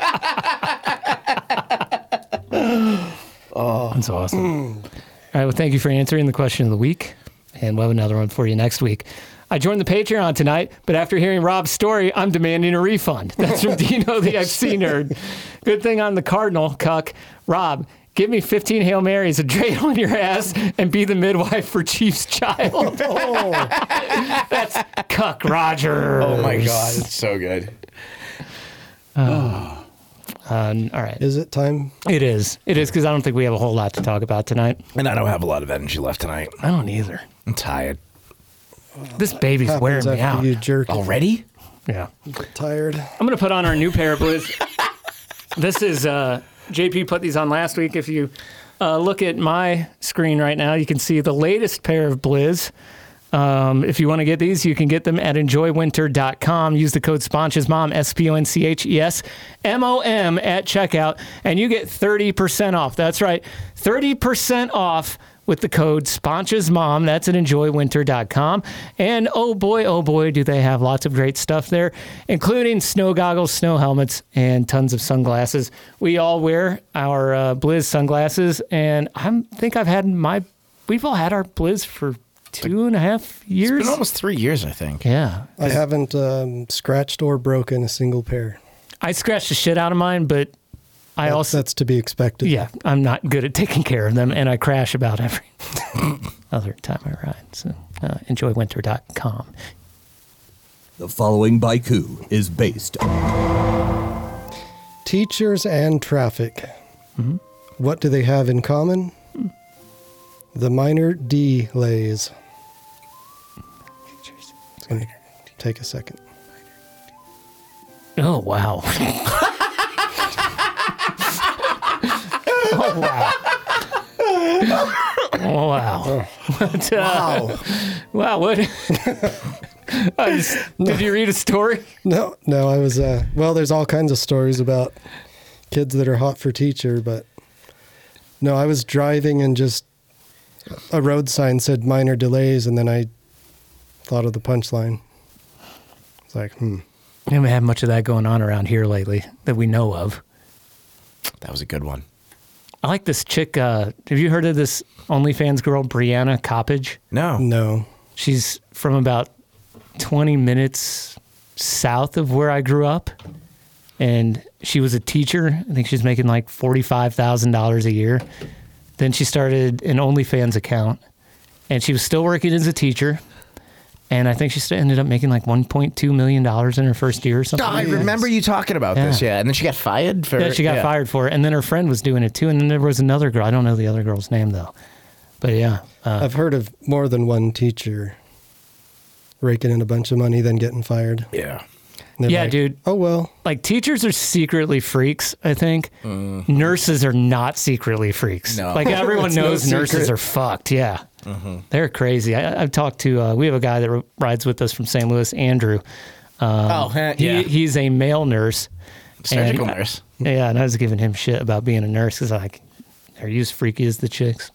Oh, that's awesome. Mm. All right, well, thank you for answering the question of the week, and we'll have another one for you next week. I joined the Patreon tonight, but after hearing Rob's story, I'm demanding a refund. That's from Dino, the X C nerd. Good thing I'm the Cardinal, cuck. Rob, give me fifteen Hail Marys, a dreidel on your ass, and be the midwife for Chief's child. Oh. That's cuck Roger. Oh my God, it's so good. Uh, um, all right. Is it time? It is. It is because I don't think we have a whole lot to talk about tonight. And I don't have a lot of energy left tonight. I don't either. I'm tired. This baby's Happens wearing me after out. You jerk. Already? Yeah. Get tired. I'm going to put on our new pair of Blizz. This is, uh, J P put these on last week. If you uh, look at my screen right now, you can see the latest pair of Blizz. Um, if you want to get these, you can get them at enjoy winter dot com. Use the code SPONCHESMOM, S P O N C H E S M O M at checkout, and you get thirty percent off. That's right, thirty percent off with the code SPONCHESMOM. That's at enjoy winter dot com. And oh boy, oh boy, do they have lots of great stuff there, including snow goggles, snow helmets, and tons of sunglasses. We all wear our uh, Blizz sunglasses, and I think I've had my, we've all had our Blizz for two and a half years. It's been almost three years, I think. Yeah. I haven't um, scratched or broken a single pair. I scratched the shit out of mine, but I That- also... That's to be expected. Yeah, I'm not good at taking care of them, and I crash about every other time I ride. So uh, enjoy winter dot com. The following baiku is based on Teachers and traffic. Mm-hmm. What do they have in common? The minor delays. It's going to take a second. Oh, wow. Oh, wow. Oh, wow. What, uh, Wow. Wow, what? I just, did you read a story? No, no, I was, uh, well, there's all kinds of stories about kids that are hot for teacher, but no, I was driving and just a road sign said minor delays, and then I thought of the punchline. It's like, hmm. We haven't had much of that going on around here lately that we know of. That was a good one. I like this chick. Uh, have you heard of this OnlyFans girl, Brianna Coppage? No. No. She's from about twenty minutes south of where I grew up. And she was a teacher. I think she's making like forty-five thousand dollars a year. Then she started an OnlyFans account. And she was still working as a teacher. And I think she still ended up making like one point two million dollars in her first year or something. Oh, I remember you talking about Yeah. this, yeah. And then she got fired for Yeah, she got yeah. fired for it. And then her friend was doing it too. And then there was another girl. I don't know the other girl's name though. But yeah. Uh, I've heard of more than one teacher raking in a bunch of money, then getting fired. Yeah. yeah, like, dude. Oh, well. Like teachers are secretly freaks, I think. Mm. Nurses are not secretly freaks. No. Like everyone It's no knows nurses secret. are fucked. Yeah. Mm-hmm. They're crazy. I, I've talked to, uh, we have a guy that r- rides with us from Saint Louis, Andrew. Um, Oh, yeah. he, he's a male nurse. Surgical and, nurse. Yeah, and I was giving him shit about being a nurse because like, are you as freaky as the chicks?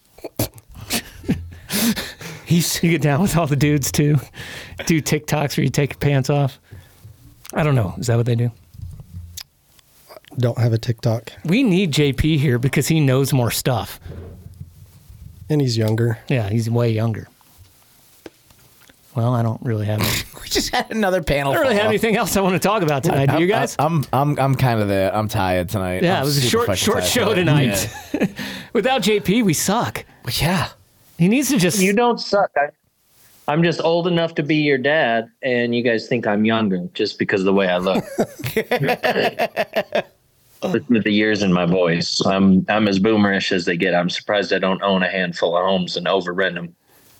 He's you get down with all the dudes too. Do TikToks where you take your pants off. I don't know. Is that what they do? Don't have a TikTok. We need J P here because he knows more stuff. And he's younger. Yeah, he's way younger. Well, I don't really have. Any, We just had another panel. I don't really fall have off. anything else I want to talk about tonight. Do you guys? I'm I'm I'm kind of there. I'm tired tonight. Yeah, I'm it was a super short fucking short tired show tonight. Without J P, we suck. Yeah. He needs to just. You don't suck. I, I'm just old enough to be your dad, and you guys think I'm younger just because of the way I look. With, with the years in my voice, I'm I'm as boomerish as they get. I'm surprised I don't own a handful of homes and overrent them.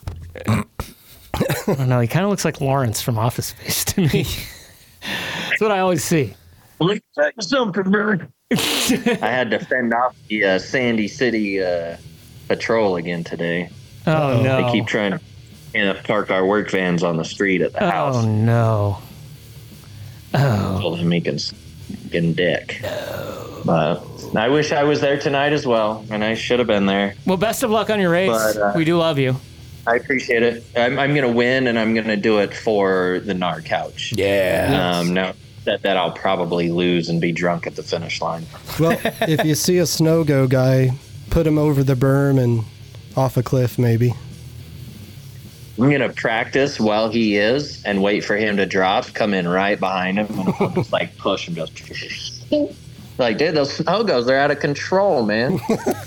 I don't know. He kind of looks like Lawrence from Office Space to me. That's what I always see. Let me tell you something, man. I had to fend off the uh, Sandy City uh, patrol again today. Oh, no. They keep trying to you know, park our work vans on the street at the Oh house. no. Oh. Told him he can fucking dick. But I wish I was there tonight as well, and I should have been there. Well, best of luck on your race. But, uh, we do love you. I appreciate it. I'm, I'm going to win, and I'm going to do it for the N A R couch. Yeah. Um, now that, that I'll probably lose and be drunk at the finish line. Well, if you see a snow go guy, put him over the berm and off a cliff, maybe. I'm going to practice while he is and wait for him to drop, come in right behind him, and I'll just like push him. Just like, dude, those snow goes, they're out of control, man.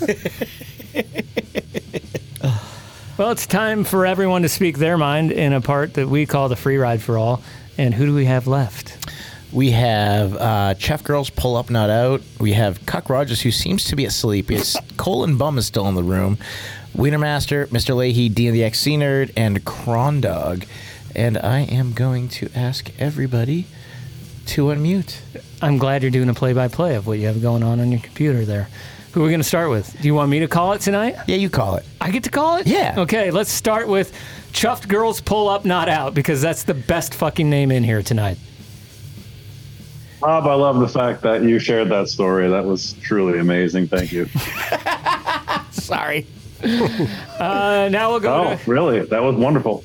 Well, it's time for everyone to speak their mind in a part that we call the free ride for all. And who do we have left? We have uh, Chef Girls Pull Up Not Out. We have Cuck Rogers, who seems to be asleep. It's Colin Bum is still in the room. Wienermaster, Mister Leahy, Dean of the X C Nerd, and Cron Dog. And I am going to ask everybody to unmute. I'm glad you're doing a play-by-play of what you have going on on your computer there. Who are we going to start with? Do you want me to call it tonight? Yeah, you call it. I get to call it? Yeah. Okay, let's start with Chuffed Girls Pull Up Not Out, because that's the best fucking name in here tonight. Bob, I love the fact that you shared that story. That was truly amazing. Thank you. Sorry. Uh, now we'll go Oh, to... really? That was wonderful.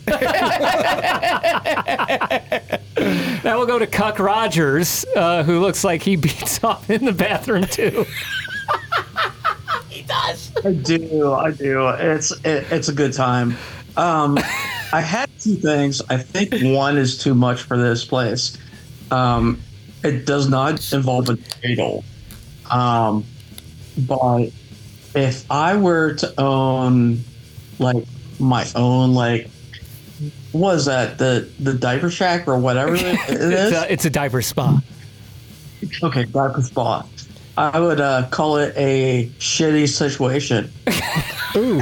Now we'll go to Cuck Rogers, uh, who looks like he beats off in the bathroom, too. He does. I do. I do. It's it, it's a good time. Um, I had two things. I think one is too much for this place. Um, it does not involve a title. Um, but if I were to own like my own like what is that the the diaper shack or whatever it is? It's a, it's a diaper spa. Okay, diaper spa. I would uh, call it a shitty situation. Ooh.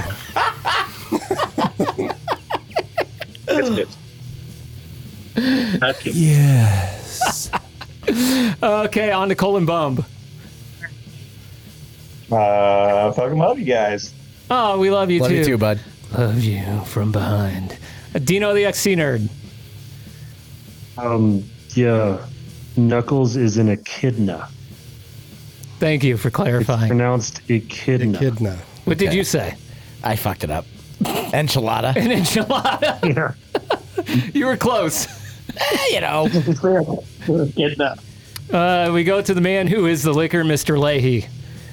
That's good. Yes. Okay, on to Colin Bumb. Uh, fucking love you guys. Oh, we love you Love too. you too, bud. Love you from behind. Uh, Dino the X C Nerd. Um, yeah, Knuckles is an echidna. Thank you for clarifying. It's pronounced echidna. Echidna. What did Okay. you say? I fucked it up. Enchilada. An enchilada. Yeah. You were close. Eh, you know. Echidna. Uh, we go to the man who is the liquor, Mister Leahy.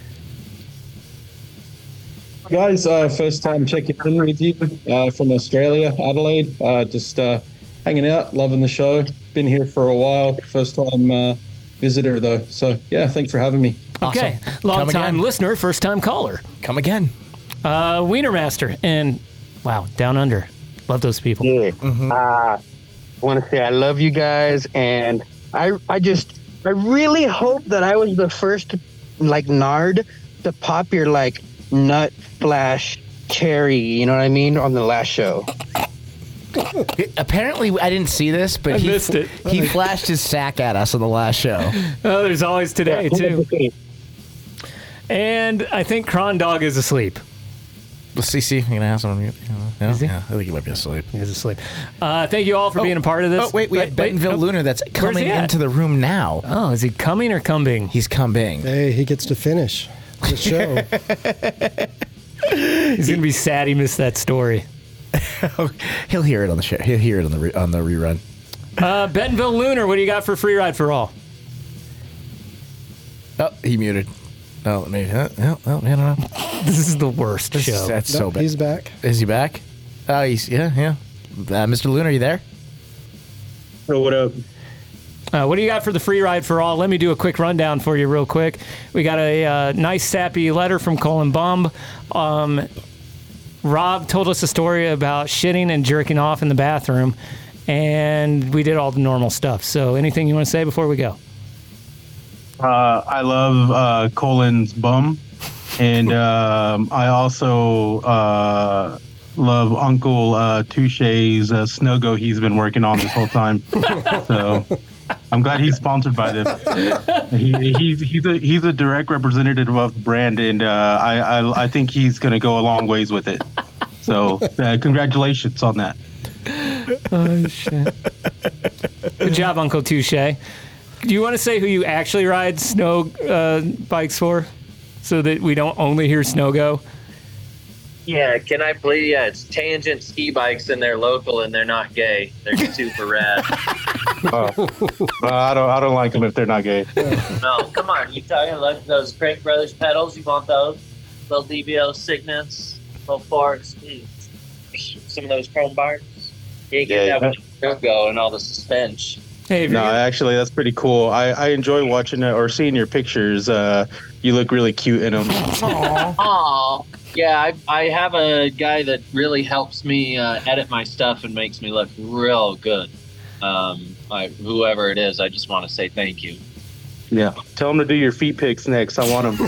Guys, uh, first time checking in with you uh, from Australia, Adelaide. Uh, just uh, hanging out, loving the show. Been here for a while. First time uh, visitor, though. So, yeah, thanks for having me. Okay. Awesome. Long Come time again. listener, first time caller. Come again. Uh, Wienermaster. And wow, Down Under. Love those people. Yeah. Uh, want to say I love you guys, and I I just I really hope that I was the first like nard to pop your like nut flash cherry. You know what I mean on the last show. Apparently, I didn't see this, but I he missed it. he flashed his sack at us on the last show. Oh, there's always today too. And I think Cron Dog is asleep. Let's see, see if we can ask him. Yeah, Is he? yeah, I think he might be asleep. He's asleep. Uh, thank you all for being a part of this. Oh, wait, we have Bentonville oh, Lunar that's where's coming he at? into the room now. Oh, is he coming or coming? He's coming. Hey, he gets to finish the show. He's gonna be sad he missed that story. He'll hear it on the show. He'll hear it on the re- on the rerun. Uh, Bentonville Lunar, what do you got for Free Ride for All? Oh, he muted. Oh, maybe. Uh, oh, oh, I don't know. This is the worst This show. is- that's so Nope, bad. he's back. Is he back? Oh, he's yeah, yeah. Uh, Mister Lunar, are you there? Oh, what up? Uh, what do you got for the Free Ride for All? Let me do a quick rundown for you real quick. We got a uh, nice sappy letter from Colin Bumb. Um, Rob told us a story about shitting and jerking off in the bathroom, and we did all the normal stuff. So anything you want to say before we go? Uh, I love uh, Colin's bum, and um, I also uh, love Uncle uh, Touche's uh, Snowgo he's been working on this whole time. So I'm glad he's sponsored by this. He, he's he's a he's a direct representative of the brand, and uh, I, I I think he's going to go a long ways with it. So uh, congratulations on that. Oh shit! Good job, Uncle Touche. Do you want to say who you actually ride snow uh, bikes for, so that we don't only hear Snowgo? Yeah, can I please? Yeah, it's Tangent ski bikes, and they're local, and they're not gay. They're super rad. Uh, I don't I don't like them if they're not gay. No, come on. You talking like those Crank Brothers pedals? You want those? Little D B O Cygnets, little Forks, some of those chrome bars. You get Yeah, that with go and all the suspension. Hey, no, actually, that's pretty cool. I, I enjoy watching it or seeing your pictures. Uh, you look really cute in them. Aw. Yeah, I, I have a guy that really helps me uh, edit my stuff and makes me look real good. Um, I, whoever it is, I just want to say thank you. Yeah. Tell him to do your feet pics next. I want them.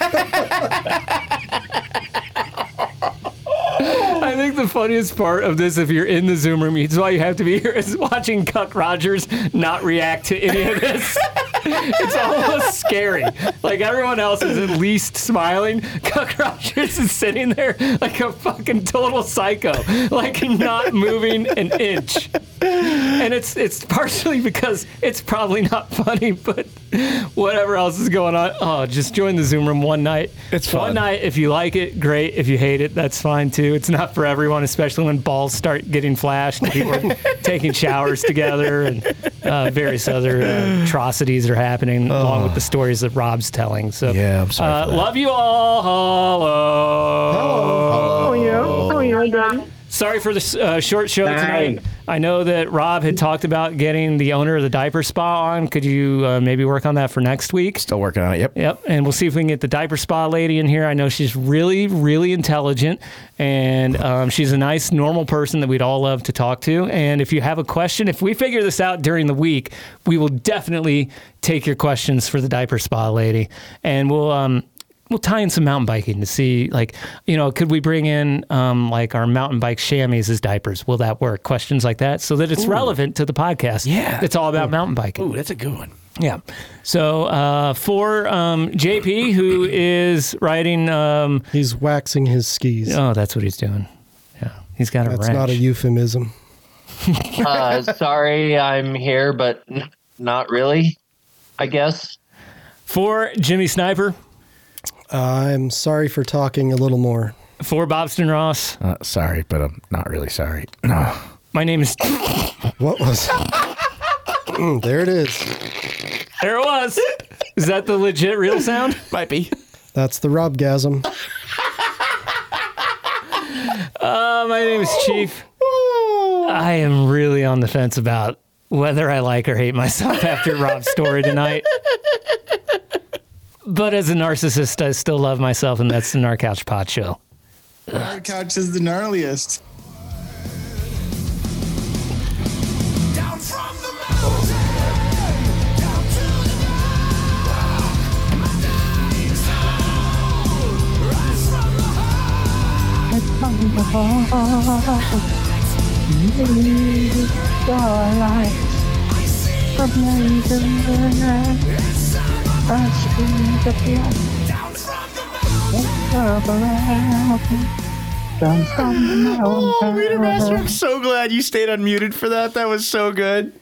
I think the funniest part of this, if you're in the Zoom room, it's why you have to be here, is watching Cuck Rogers not react to any of this. It's almost scary. Like, everyone else is at least smiling. Cuck Rogers is sitting there like a fucking total psycho, like not moving an inch. And it's it's partially because it's probably not funny, but whatever else is going on, oh, just join the Zoom room one night. It's fun. One night, if you like it, great. If you hate it, that's fine too. It's not for everyone, especially when balls start getting flashed and people are taking showers together and uh, various other uh, atrocities are happening along with the stories that Rob's telling. So Yeah, I'm sorry uh, for that. love you all. Hello. Oh yeah. Oh yeah, Daddy. Sorry for the uh, short show Hi. tonight. I know that Rob had talked about getting the owner of the diaper spa on. Could you uh, maybe work on that for next week? Still working on it. Yep. Yep. And we'll see if we can get the diaper spa lady in here. I know she's really, really intelligent, and um, she's a nice, normal person that we'd all love to talk to. And if you have a question, if we figure this out during the week, we will definitely take your questions for the diaper spa lady, and we'll um, we'll tie in some mountain biking to see, like, you know, could we bring in um, like our mountain bike chamois as diapers? Will that work? Questions like that, so that it's Ooh. relevant to the podcast. Yeah. It's all about mountain biking. Ooh, that's a good one. Yeah. So uh, for um, J P, who is riding, um, He's waxing his skis. oh, that's what he's doing. Yeah, he's got a That's wrench. not a euphemism. Uh, sorry, I'm here, but n- not really, I guess. For Jimmy Sniper, I'm sorry for talking a little more. for Bobston Ross, Uh, sorry, but I'm not really sorry. No. my name is. What was? Mm, there it is. There it was. Is that the legit real sound? Might be. That's the Robgasm. Uh, my name is Chief. I am really on the fence about whether I like or hate myself after Rob's story tonight. But as a narcissist, I still love myself, and that's the Narcouch Pod Show. Our couch is the gnarliest. Down Oh, Reader Master, I'm so glad you stayed unmuted for that. That was so good.